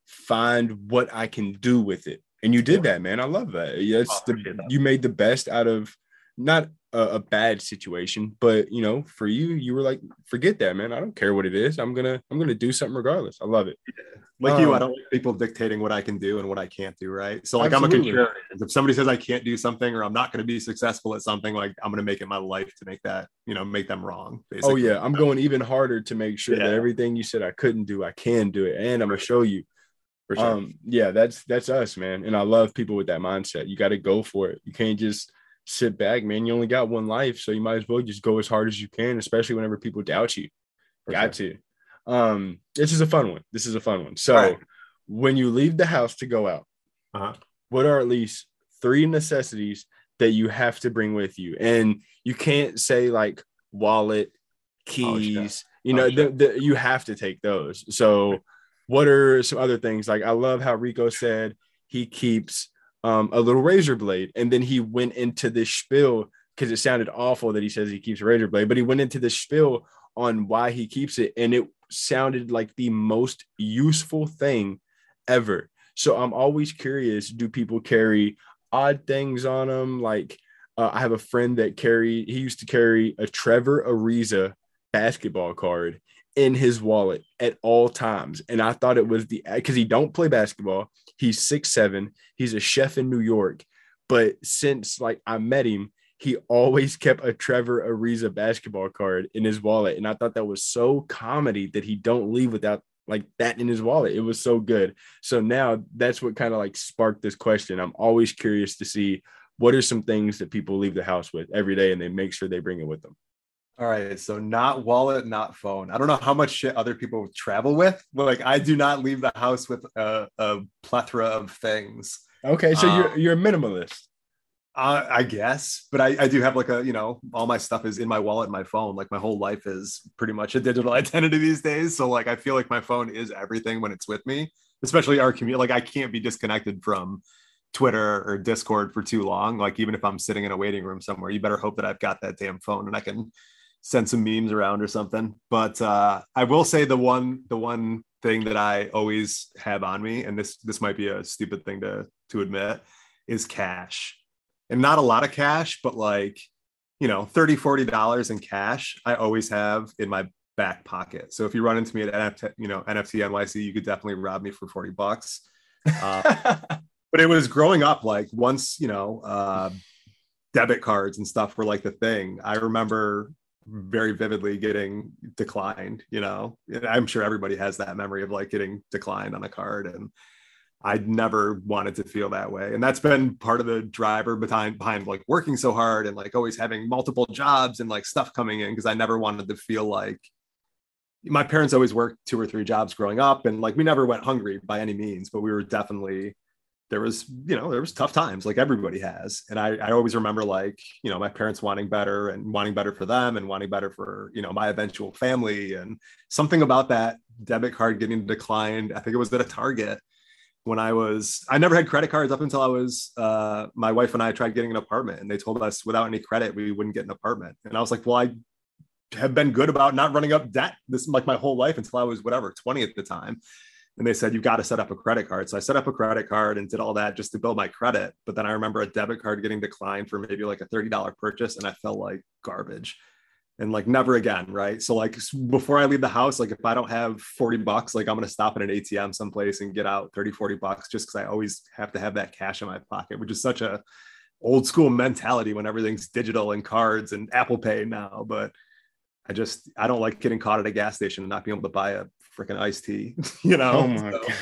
find what I can do with it. And you did that, man. I love that. Yes, oh, the you made the best out of not a, a bad situation, but you know, for you, you were like, forget that, man. I don't care what it is. I'm gonna I'm gonna do something regardless. I love it. Yeah. Like um, you, I don't like people dictating what I can do and what I can't do, right? So like absolutely. I'm a contrarian. If somebody says I can't do something or I'm not going to be successful at something, like I'm going to make it my life to make that, you know, make them wrong. Basically. Oh yeah, I'm going even harder to make sure yeah. that everything you said I couldn't do, I can do it, and I'm gonna show you. For sure. Um, yeah, that's that's us, man. And I love people with that mindset. You got to go for it. You can't just sit back, man. You only got one life, so you might as well just go as hard as you can, especially whenever people doubt you. For got sure. to. Um, this is a fun one. This is a fun one. So right. when you leave the house to go out, uh-huh. what are at least three necessities that you have to bring with you? And you can't say like wallet, keys, oh, you know, oh, the, the, you have to take those. So what are some other things? Like, I love how Rico said he keeps um, a little razor blade. And then he went into this spiel because it sounded awful that he says he keeps a razor blade, but he went into this spiel on why he keeps it. And it sounded like the most useful thing ever. So I'm always curious, do people carry odd things on them? Like uh, I have a friend that carry, he used to carry a Trevor Ariza basketball card in his wallet at all times. And I thought it was the, because he don't play basketball. He's six seven. He's a chef in New York. But since like I met him, he always kept a Trevor Ariza basketball card in his wallet. And I thought that was so comedy that he don't leave without like that in his wallet. It was so good. So now that's what kind of like sparked this question. I'm always curious to see what are some things that people leave the house with every day and they make sure they bring it with them. All right. So not wallet, not phone. I don't know how much shit other people travel with, but like I do not leave the house with a, a plethora of things. Okay. So um, you're, you're a minimalist. Uh, I guess, but I, I do have like a, you know, all my stuff is in my wallet and my phone. Like my whole life is pretty much a digital identity these days. So like, I feel like my phone is everything when it's with me, especially our community. Like I can't be disconnected from Twitter or Discord for too long. Like even if I'm sitting in a waiting room somewhere, you better hope that I've got that damn phone and I can send some memes around or something. But uh, I will say the one the one thing that I always have on me, and this this might be a stupid thing to to admit, is cash. And not a lot of cash, but like, you know, thirty, forty dollars in cash, I always have in my back pocket. So if you run into me at N F T, you know, N F T N Y C, you could definitely rob me for forty bucks. Uh, but it was growing up, like once, you know, uh, debit cards and stuff were like the thing. I remember very vividly getting declined, you know, I'm sure everybody has that memory of like getting declined on a card, and I'd never wanted to feel that way. And that's been part of the driver behind behind like working so hard and like always having multiple jobs and like stuff coming in, because I never wanted to feel like, my parents always worked two or three jobs growing up, and like we never went hungry by any means, but we were definitely, there was, you know, there was tough times like everybody has. And I, I always remember like, you know, my parents wanting better and wanting better for them and wanting better for, you know, my eventual family. And something about that debit card getting declined, I think it was at a Target when I was, I never had credit cards up until I was, uh, my wife and I tried getting an apartment, and they told us without any credit, we wouldn't get an apartment. And I was like, well, I have been good about not running up debt this like my whole life until I was whatever, twenty at the time. And they said, you've got to set up a credit card. So I set up a credit card and did all that just to build my credit. But then I remember a debit card getting declined for maybe like a thirty dollars purchase, and I felt like garbage. And like never again, right? So like before I leave the house, like if I don't have forty bucks, like I'm going to stop at an A T M someplace and get out thirty, forty bucks, just because I always have to have that cash in my pocket, which is such a old school mentality when everything's digital and cards and Apple Pay now. But I just, I don't like getting caught at a gas station and not being able to buy a freaking iced tea, you know? Oh my so, God.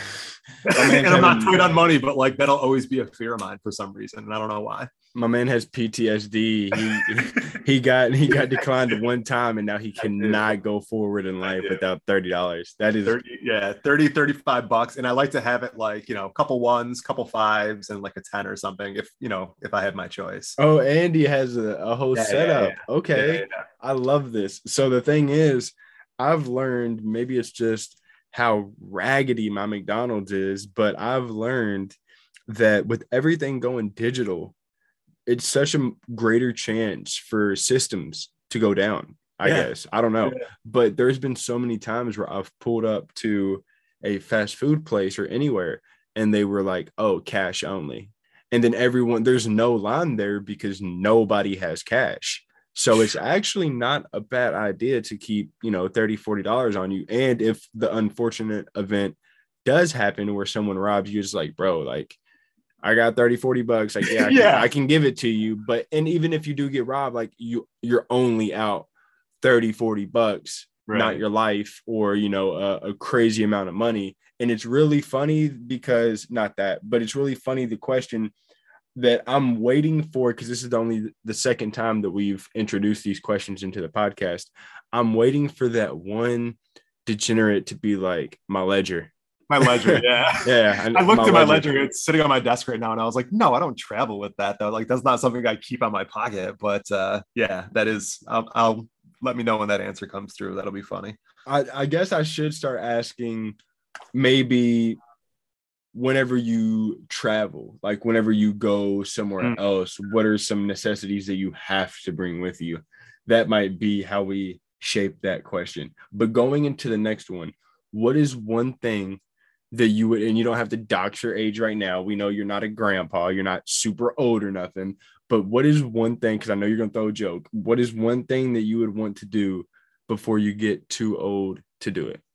And I'm not tight on money, but like that'll always be a fear of mine for some reason. And I don't know why. My man has P T S D. He he got he got declined one time, and now he cannot go forward in life without thirty dollars. That is thirty, yeah, thirty, thirty-five bucks. And I like to have it like, you know, a couple ones, couple fives, and like a ten or something, if you know, if I had my choice. Oh, Andy has a, a whole yeah, setup. yeah, yeah. Okay. Yeah, yeah. I love this. So the thing is, I've learned, maybe it's just how raggedy my McDonald's is, but I've learned that with everything going digital, it's such a greater chance for systems to go down, I yeah. guess. I don't know. Yeah. But there's been so many times where I've pulled up to a fast food place or anywhere, and they were like, oh, cash only. And then everyone, there's no line there because nobody has cash. So it's actually not a bad idea to keep, you know, thirty, forty dollars on you. And if the unfortunate event does happen where someone robs you, it's like, bro, like, I got thirty, forty bucks. Like, yeah, I, yeah. Can, I can give it to you. But, and even if you do get robbed, like you, you're only out thirty, forty bucks, right. Not your life or, you know, a, a crazy amount of money. And it's really funny because not that, but it's really funny. The question that I'm waiting for, because this is the only the second time that we've introduced these questions into the podcast. I'm waiting for that one degenerate to be like, my ledger. My ledger, yeah. yeah. I, I looked my at my ledger. ledger. It's sitting on my desk right now. And I was like, no, I don't travel with that, though. Like, that's not something I keep on my pocket. But uh, yeah, that is, I'll, I'll let me know when that answer comes through. That'll be funny. I, I guess I should start asking maybe whenever you travel, like whenever you go somewhere mm. else, what are some necessities that you have to bring with you? That might be how we shape that question. But going into the next one, what is one thing that you would, and you don't have to dox your age right now. We know you're not a grandpa, you're not super old or nothing, but what is one thing, because I know you're going to throw a joke, what is one thing that you would want to do before you get too old to do it?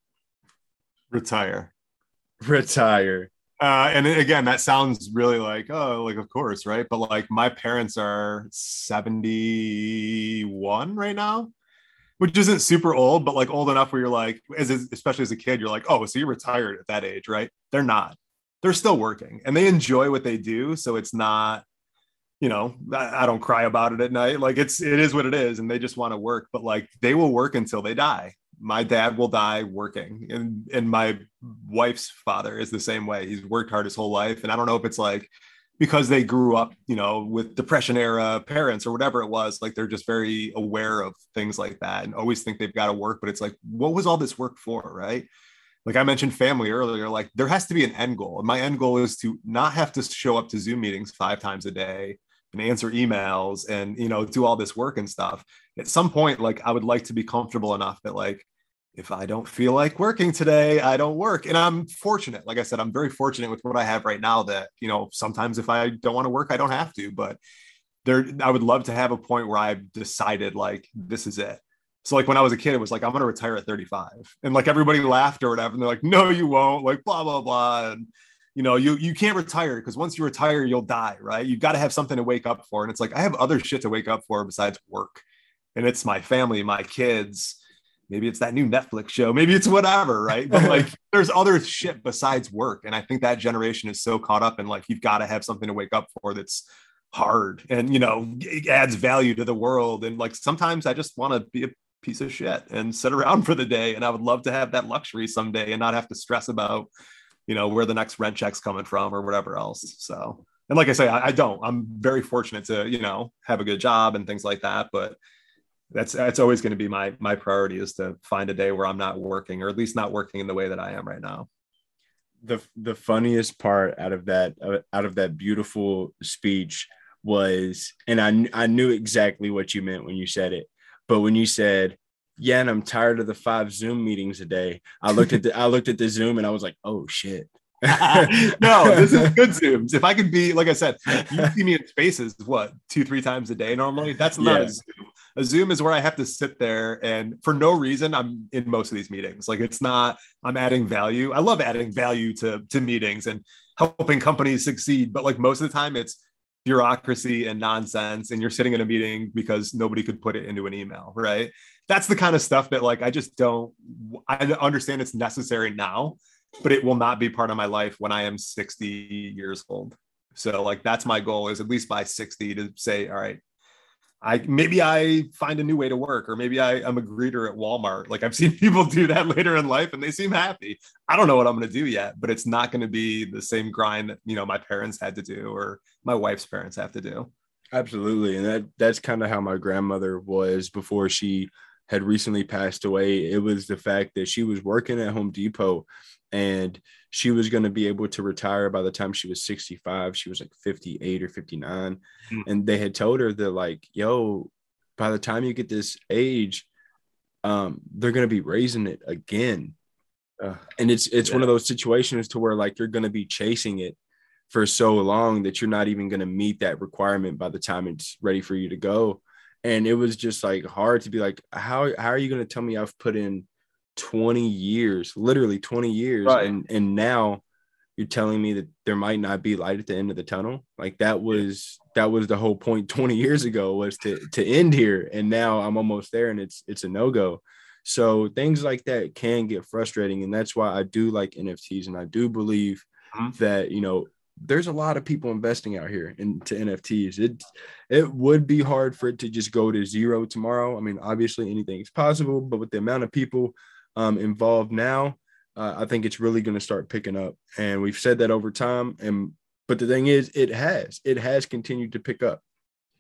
Retire. Retire. Uh, and again, that sounds really like, oh, like, of course, right? But like my parents are seventy-one right now, which isn't super old, but like old enough where you're like, as especially as a kid, you're like, oh, so you're retired at that age, right? They're not. They're still working and they enjoy what they do. So it's not, you know, I, I don't cry about it at night. Like it's, it is what it is. And they just want to work, but like they will work until they die. My dad will die working, and, and my wife's father is the same way. He's worked hard his whole life. And I don't know if it's like, because they grew up, you know, with Depression era parents or whatever it was, like they're just very aware of things like that and always think they've got to work. But it's like, what was all this work for, right? like I mentioned family earlier, like there has to be an end goal. And my end goal is to not have to show up to Zoom meetings five times a day and answer emails and, you know, do all this work and stuff. At some point, like I would like to be comfortable enough that like, if I don't feel like working today, I don't work. And I'm fortunate. Like I said, I'm very fortunate with what I have right now that, you know, sometimes if I don't want to work, I don't have to, but there, I would love to have a point where I've decided like, this is it. So like when I was a kid, it was like, I'm going to retire at thirty-five, and like everybody laughed or whatever. And they're like, no, you won't, like blah, blah, blah. And you know, you, you can't retire because once you retire, you'll die. Right. You got to have something to wake up for. And it's like, I have other shit to wake up for besides work. And it's my family, my kids. Maybe it's that new Netflix show. Maybe it's whatever, right? But like, there's other shit besides work. And I think that generation is so caught up in like, you've got to have something to wake up for that's hard and, you know, it adds value to the world. And like, sometimes I just want to be a piece of shit and sit around for the day. And I would love to have that luxury someday and not have to stress about, you know, where the next rent check's coming from or whatever else. So, and like I say, I, I don't, I'm very fortunate to, you know, have a good job and things like that. But that's that's always going to be my my priority, is to find a day where I'm not working, or at least not working in the way that I am right now. The the funniest part out of that uh, out of that beautiful speech was, and I I knew exactly what you meant when you said it, but when you said, yeah, and I'm tired of the five Zoom meetings a day, I looked at the I looked at the Zoom and I was like, oh shit. No, this is good Zooms. If I could be, like I said, you see me in spaces, what, two, three times a day normally? That's not Yeah. a Zoom. A Zoom is where I have to sit there and for no reason, I'm in most of these meetings. Like it's not, I'm adding value. I love adding value to, to meetings and helping companies succeed. But like most of the time it's bureaucracy and nonsense. And you're sitting in a meeting because nobody could put it into an email, right? That's the kind of stuff that like, I just don't, I understand it's necessary now, but it will not be part of my life when I am sixty years old. So like, that's my goal, is at least by sixty to say, all right, I maybe I find a new way to work, or maybe I, I'm a greeter at Walmart. Like I've seen people do that later in life and they seem happy. I don't know what I'm going to do yet, but it's not going to be the same grind that, you know, my parents had to do, or my wife's parents have to do. Absolutely. And that that's kind of how my grandmother was before she had recently passed away. It was the fact that she was working at Home Depot and she was going to be able to retire by the time she was sixty-five. She was like fifty-eight or fifty-nine. Mm. And they had told her that like, yo, by the time you get this age, um, they're going to be raising it again. Uh, and it's, it's yeah. one of those situations to where like, you're going to be chasing it for so long that you're not even going to meet that requirement by the time it's ready for you to go. And it was just like hard to be like, how, how are you going to tell me I've put in twenty years, literally twenty years. Right. And, and now you're telling me that there might not be light at the end of the tunnel. Like that was, yeah. that was the whole point twenty years ago, was to, to end here. And now I'm almost there and it's, it's a no-go. So things like that can get frustrating. And that's why I do like N F Ts. And I do believe mm-hmm. that, you know, there's a lot of people investing out here into N F Ts. It, it would be hard for it to just go to zero tomorrow. I mean, obviously anything is possible, but with the amount of people um, involved now, uh, I think it's really going to start picking up. And we've said that over time. And, but the thing is, it has, it has continued to pick up.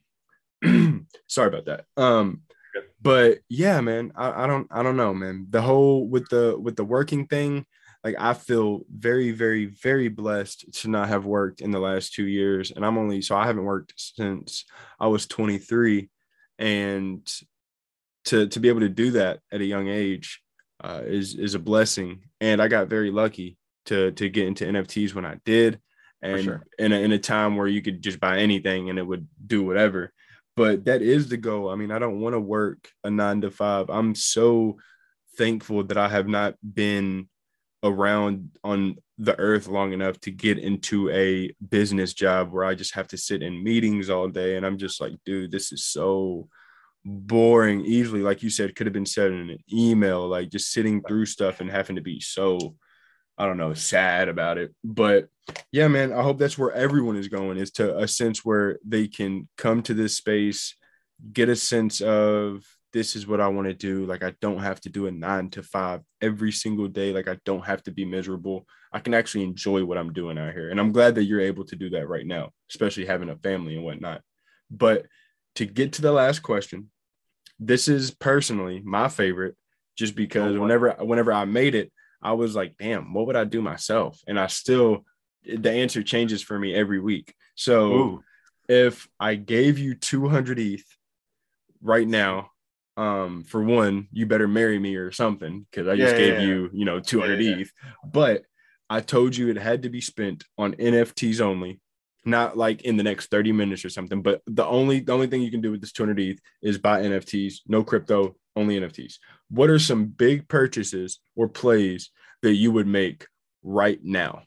Sorry about that. Um, but yeah, man, I, I don't, I don't know, man. The whole, with the, with the working thing, like I feel very, very, very blessed to not have worked in the last two years. And I'm only, so I haven't worked since I was twenty-three, and to, to be able to do that at a young age uh, is, is a blessing. And I got very lucky to, to get into N F Ts when I did. And sure. in, a, in a time where you could just buy anything and it would do whatever. But that is the goal. I mean, I don't want to work a nine to five. I'm so thankful that I have not been around on the earth long enough to get into a business job where I just have to sit in meetings all day. And I'm just like, dude, this is so boring. Easily, like you said, could have been said in an email, like just sitting through stuff and having to be so, I don't know, sad about it. But yeah, man, I hope that's where everyone is going, is to a sense where they can come to this space, get a sense of, this is what I want to do. Like, I don't have to do a nine to five every single day. Like, I don't have to be miserable. I can actually enjoy what I'm doing out here. And I'm glad that you're able to do that right now, especially having a family and whatnot. But to get to the last question, this is personally my favorite, just because oh, whenever, whenever I made it, I was like, damn, what would I do myself? And I still, the answer changes for me every week. So Ooh. if I gave you two hundred E T H right now, um, for one, you better marry me or something, because I Yeah, just yeah, gave yeah. you, you know, two hundred Yeah, yeah. E T H. But I told you it had to be spent on N F Ts only, not like in the next thirty minutes or something. But the only the only thing you can do with this two hundred E T H is buy N F Ts, no crypto, only N F Ts. What are some big purchases or plays that you would make right now?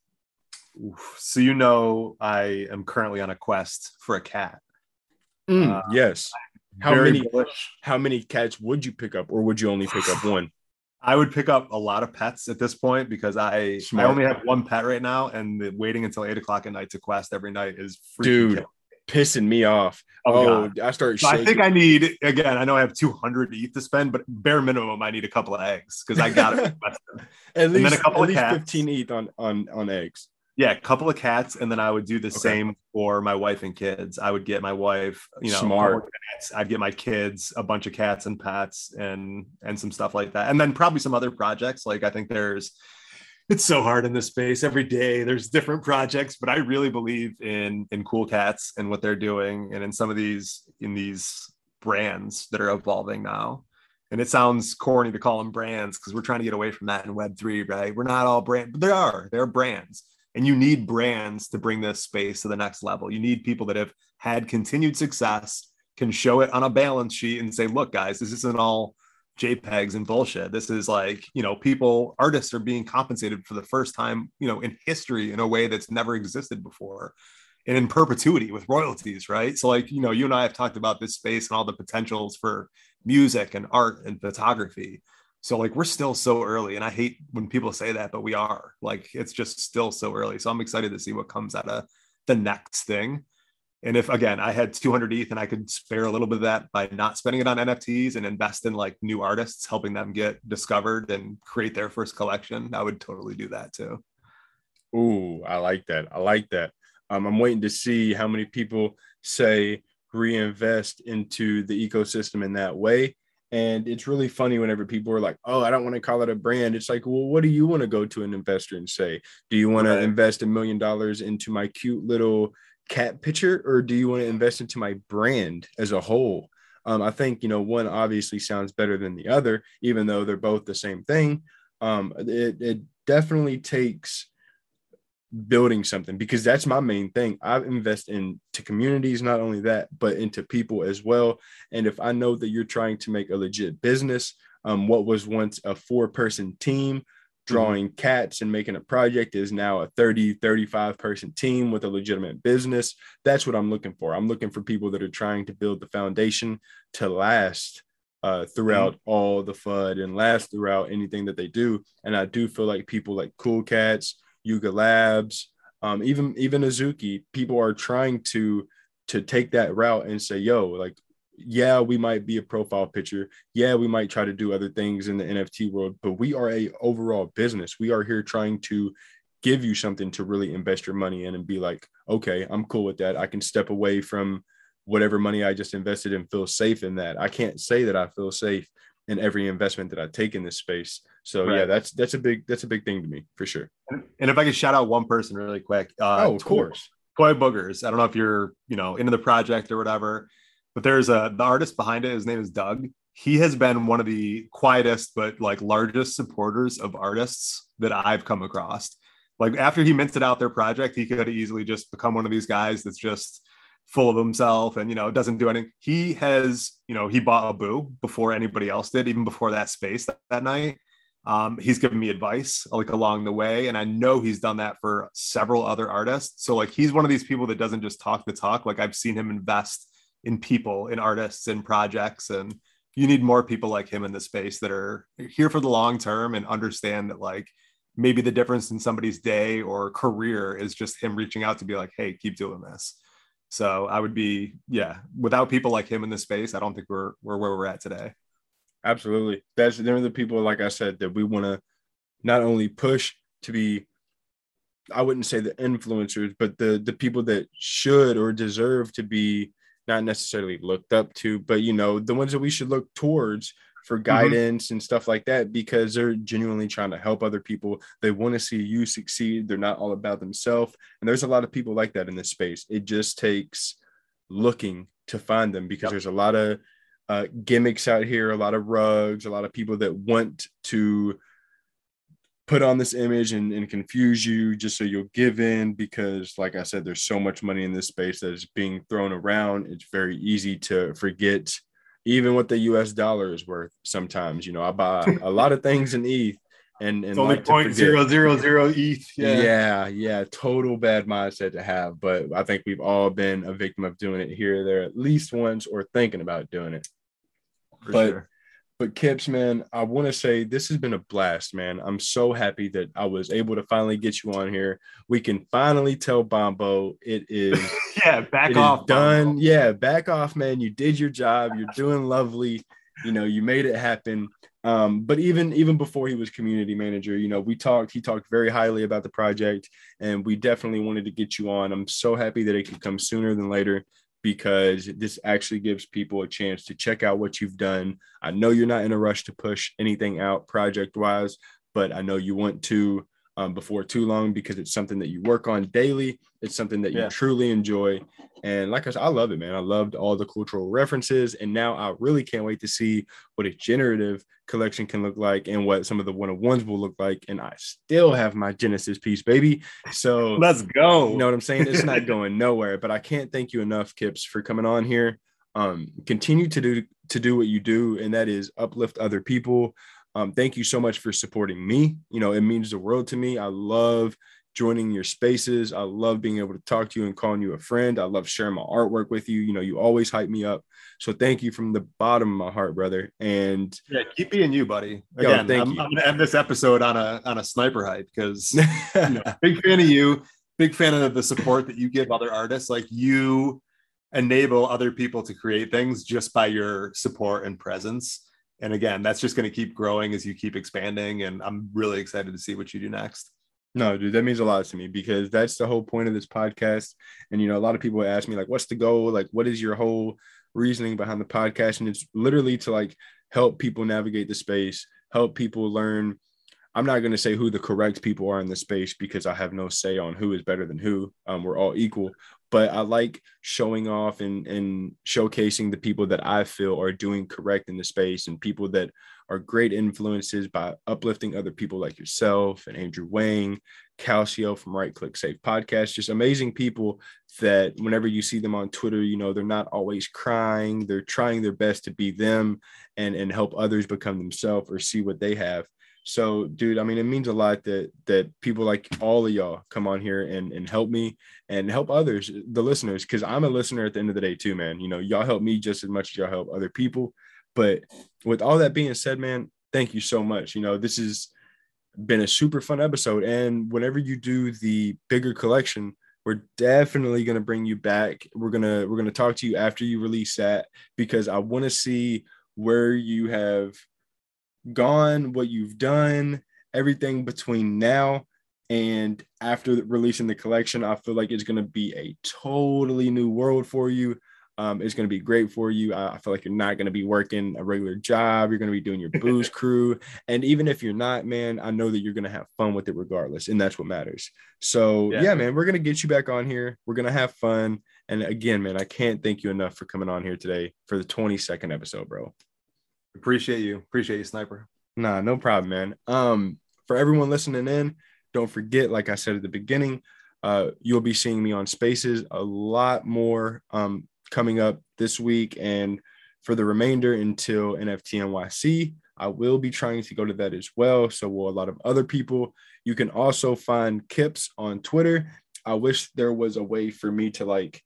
Oof. So you know, I am currently on a quest for a cat. Uh, Mm, yes. How very many bullish. how many cats would you pick up, or would you only pick up one? I would pick up a lot of pets at this point because I I Smart. only have one pet right now, and the waiting until eight o'clock at night to quest every night is freaking Dude, killing. pissing me off. Oh Oh, God. I start So I think shaking. I need, again, I know I have two hundred E T H to spend, but bare minimum, I need a couple of eggs because I got it. At And then a least couple at of least cats. fifteen E T H on on on eggs. Yeah, a couple of cats. And then I would do the Okay. same for my wife and kids. I would get my wife, you know, a couple Smart. of cats. I'd get my kids a bunch of cats and pets and and some stuff like that. And then probably some other projects. Like I think there's, it's so hard in this space every day. There's different projects, but I really believe in in Cool Cats and what they're doing, and in some of these in these brands that are evolving now. And it sounds corny to call them brands because we're trying to get away from that in Web three, right? We're not all brand, but there are they're brands, and you need brands to bring this space to the next level. You need people that have had continued success, can show it on a balance sheet and say, look, guys, this isn't all JPEGs and bullshit. This is like, you know, people, artists are being compensated for the first time, you know, in history in a way that's never existed before and in perpetuity with royalties, right? So, like, you know, you and I have talked about this space and all the potentials for music and art and photography. So, like, we're still so early. And I hate when people say that, but we are. Like, it's just still so early. So, I'm excited to see what comes out of the next thing. And if, again, I had two hundred E T H and I could spare a little bit of that by not spending it on N F Ts and invest in like new artists, helping them get discovered and create their first collection, I would totally do that too. Ooh, I like that. I like that. Um, I'm waiting to see how many people say reinvest into the ecosystem in that way. And it's really funny whenever people are like, oh, I don't want to call it a brand. It's like, well, what do you want to go to an investor and say? Do you want to Right. invest a million dollars into my cute little cat picture, or do you want to invest into my brand as a whole? Um, I think, you know, one obviously sounds better than the other, even though they're both the same thing. Um, it, it definitely takes building something, because that's my main thing. I invest into communities, not only that, but into people as well. And if I know that you're trying to make a legit business, um, what was once a four person team drawing mm-hmm. cats and making a project is now a thirty, thirty-five person team with a legitimate business. That's what I'm looking for. I'm looking for people that are trying to build the foundation to last uh, throughout mm-hmm. all the F U D and last throughout anything that they do. And I do feel like people like Cool Cats, Yuga Labs, um, even even Azuki, people are trying to to take that route and say, yo, like, yeah, we might be a profile picture. Yeah, we might try to do other things in the N F T world, but we are a overall business. We are here trying to give you something to really invest your money in and be like, okay, I'm cool with that. I can step away from whatever money I just invested and feel safe in that. I can't say that I feel safe in every investment that I take in this space. So right. yeah, that's that's a big that's a big thing to me for sure. And if I could shout out one person really quick, uh, oh, of course, Toy Boogers. I don't know if you're you know into the project or whatever, but there's a the artist behind it. His name is Doug. He has been one of the quietest but like largest supporters of artists that I've come across. Like after he minted out their project, he could have easily just become one of these guys that's just full of himself and, you know, doesn't do anything. He has, you know, he bought a boo before anybody else did, even before that space that, that night. Um, he's given me advice like along the way. And I know he's done that for several other artists. So like, he's one of these people that doesn't just talk the talk. Like I've seen him invest in people, in artists, in projects. And you need more people like him in the space that are here for the long term and understand that like maybe the difference in somebody's day or career is just him reaching out to be like, hey, keep doing this. So I would be, yeah, without people like him in this space, I don't think we're, we're where we're at today. Absolutely. That's, they're the people, like I said, that we want to not only push to be, I wouldn't say the influencers, but the the people that should or deserve to be not necessarily looked up to, but, you know, the ones that we should look towards for guidance mm-hmm. and stuff like that, because they're genuinely trying to help other people. They want to see you succeed. They're not all about themselves. And there's a lot of people like that in this space. It just takes looking to find them, because yep. there's a lot of uh, gimmicks out here, a lot of rugs, a lot of people that want to put on this image and, and confuse you just so you'll give in, because like I said, there's so much money in this space that is being thrown around. It's very easy to forget even what the U S dollar is worth. Sometimes, you know, I buy a lot of things in E T H and, and it's only like point zero zero zero E T H. Yeah. yeah. Yeah. Total bad mindset to have. But I think we've all been a victim of doing it here or there at least once, or thinking about doing it. For but sure. But Kips, man, I want to say this has been a blast, man. I'm so happy that I was able to finally get you on here. We can finally tell Bombo it is yeah, back it off. Is done. Bombo. Yeah, back off, man. You did your job. You're doing lovely. You know, you made it happen. Um, but even even before he was community manager, you know, we talked, he talked very highly about the project, and we definitely wanted to get you on. I'm so happy that it could come sooner than later, because this actually gives people a chance to check out what you've done. I know you're not in a rush to push anything out project wise, but I know you want to um, before too long, because it's something that you work on daily. It's something that you yeah. truly enjoy. And like I said, I love it, man. I loved all the cultural references. And now I really can't wait to see what a generative collection can look like, and what some of the one-of-ones will look like. And I still have my Genesis piece, baby. So let's go. You know what I'm saying? It's not going nowhere. But I can't thank you enough, Kips, for coming on here. Um, continue to do to do what you do, and that is uplift other people. Um, thank you so much for supporting me. You know, it means the world to me. I love joining your spaces. I love being able to talk to you and calling you a friend. I love sharing my artwork with you. You know, you always hype me up. So thank you from the bottom of my heart, brother. And yeah, keep being you, buddy. Again, yo, I'm, I'm gonna end this episode on a on a sniper hype, because you know, big fan of you, big fan of the support that you give other artists. Like, you enable other people to create things just by your support and presence. And again, that's just going to keep growing as you keep expanding. And I'm really excited to see what you do next. No, dude, that means a lot to me, because that's the whole point of this podcast. And, you know, a lot of people ask me, like, what's the goal? Like, what is your whole reasoning behind the podcast? And it's literally to like help people navigate the space, help people learn. I'm not going to say who the correct people are in the space, because I have no say on who is better than who. Um, we're all equal. But I like showing off and, and showcasing the people that I feel are doing correct in the space, and people that are great influences by uplifting other people like yourself and Andrew Wang, Calcio from Right Click Safe Podcast. Just amazing people that whenever you see them on Twitter, you know, they're not always crying. They're trying their best to be them and, and help others become themselves or see what they have. So, dude, I mean, it means a lot that that people like all of y'all come on here and, and help me and help others, the listeners, because I'm a listener at the end of the day too, man. You know, y'all help me just as much as y'all help other people. But with all that being said, man, thank you so much. You know, this has been a super fun episode. And whenever you do the bigger collection, we're definitely going to bring you back. We're going to we're going to talk to you after you release that, because I want to see where you have gone, what you've done, everything between now and after releasing the collection. I feel like it's going to be a totally new world for you. Um, it's going to be great for you. I, I feel like you're not going to be working a regular job. You're going to be doing your booze crew. And even if you're not, man, I know that you're going to have fun with it regardless. And that's what matters. So yeah, yeah man, we're going to get you back on here. We're going to have fun. And again, man, I can't thank you enough for coming on here today for the twenty-second episode, bro. Appreciate you. Appreciate you, Sniper. Nah, no problem, man. Um, for everyone listening in, don't forget, like I said at the beginning, uh, you'll be seeing me on Spaces a lot more um, coming up this week, and for the remainder until N F T N Y C, I will be trying to go to that as well. So will a lot of other people. You can also find Kips on Twitter. I wish there was a way for me to like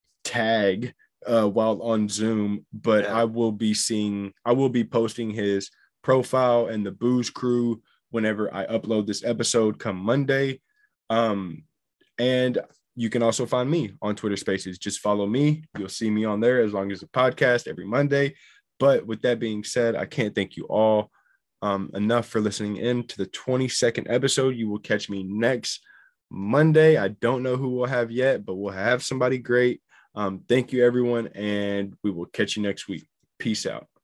tag uh while on Zoom, but yeah. I will be seeing I will be posting his profile and the booze crew whenever I upload this episode come Monday. Um and you can also find me on Twitter Spaces. Just follow me. You'll see me on there as long as the podcast every Monday. But with that being said, I can't thank you all um enough for listening in to the twenty-second episode. You will catch me next Monday. I don't know who we'll have yet, but we'll have somebody great. Um, thank you, everyone, and we will catch you next week. Peace out.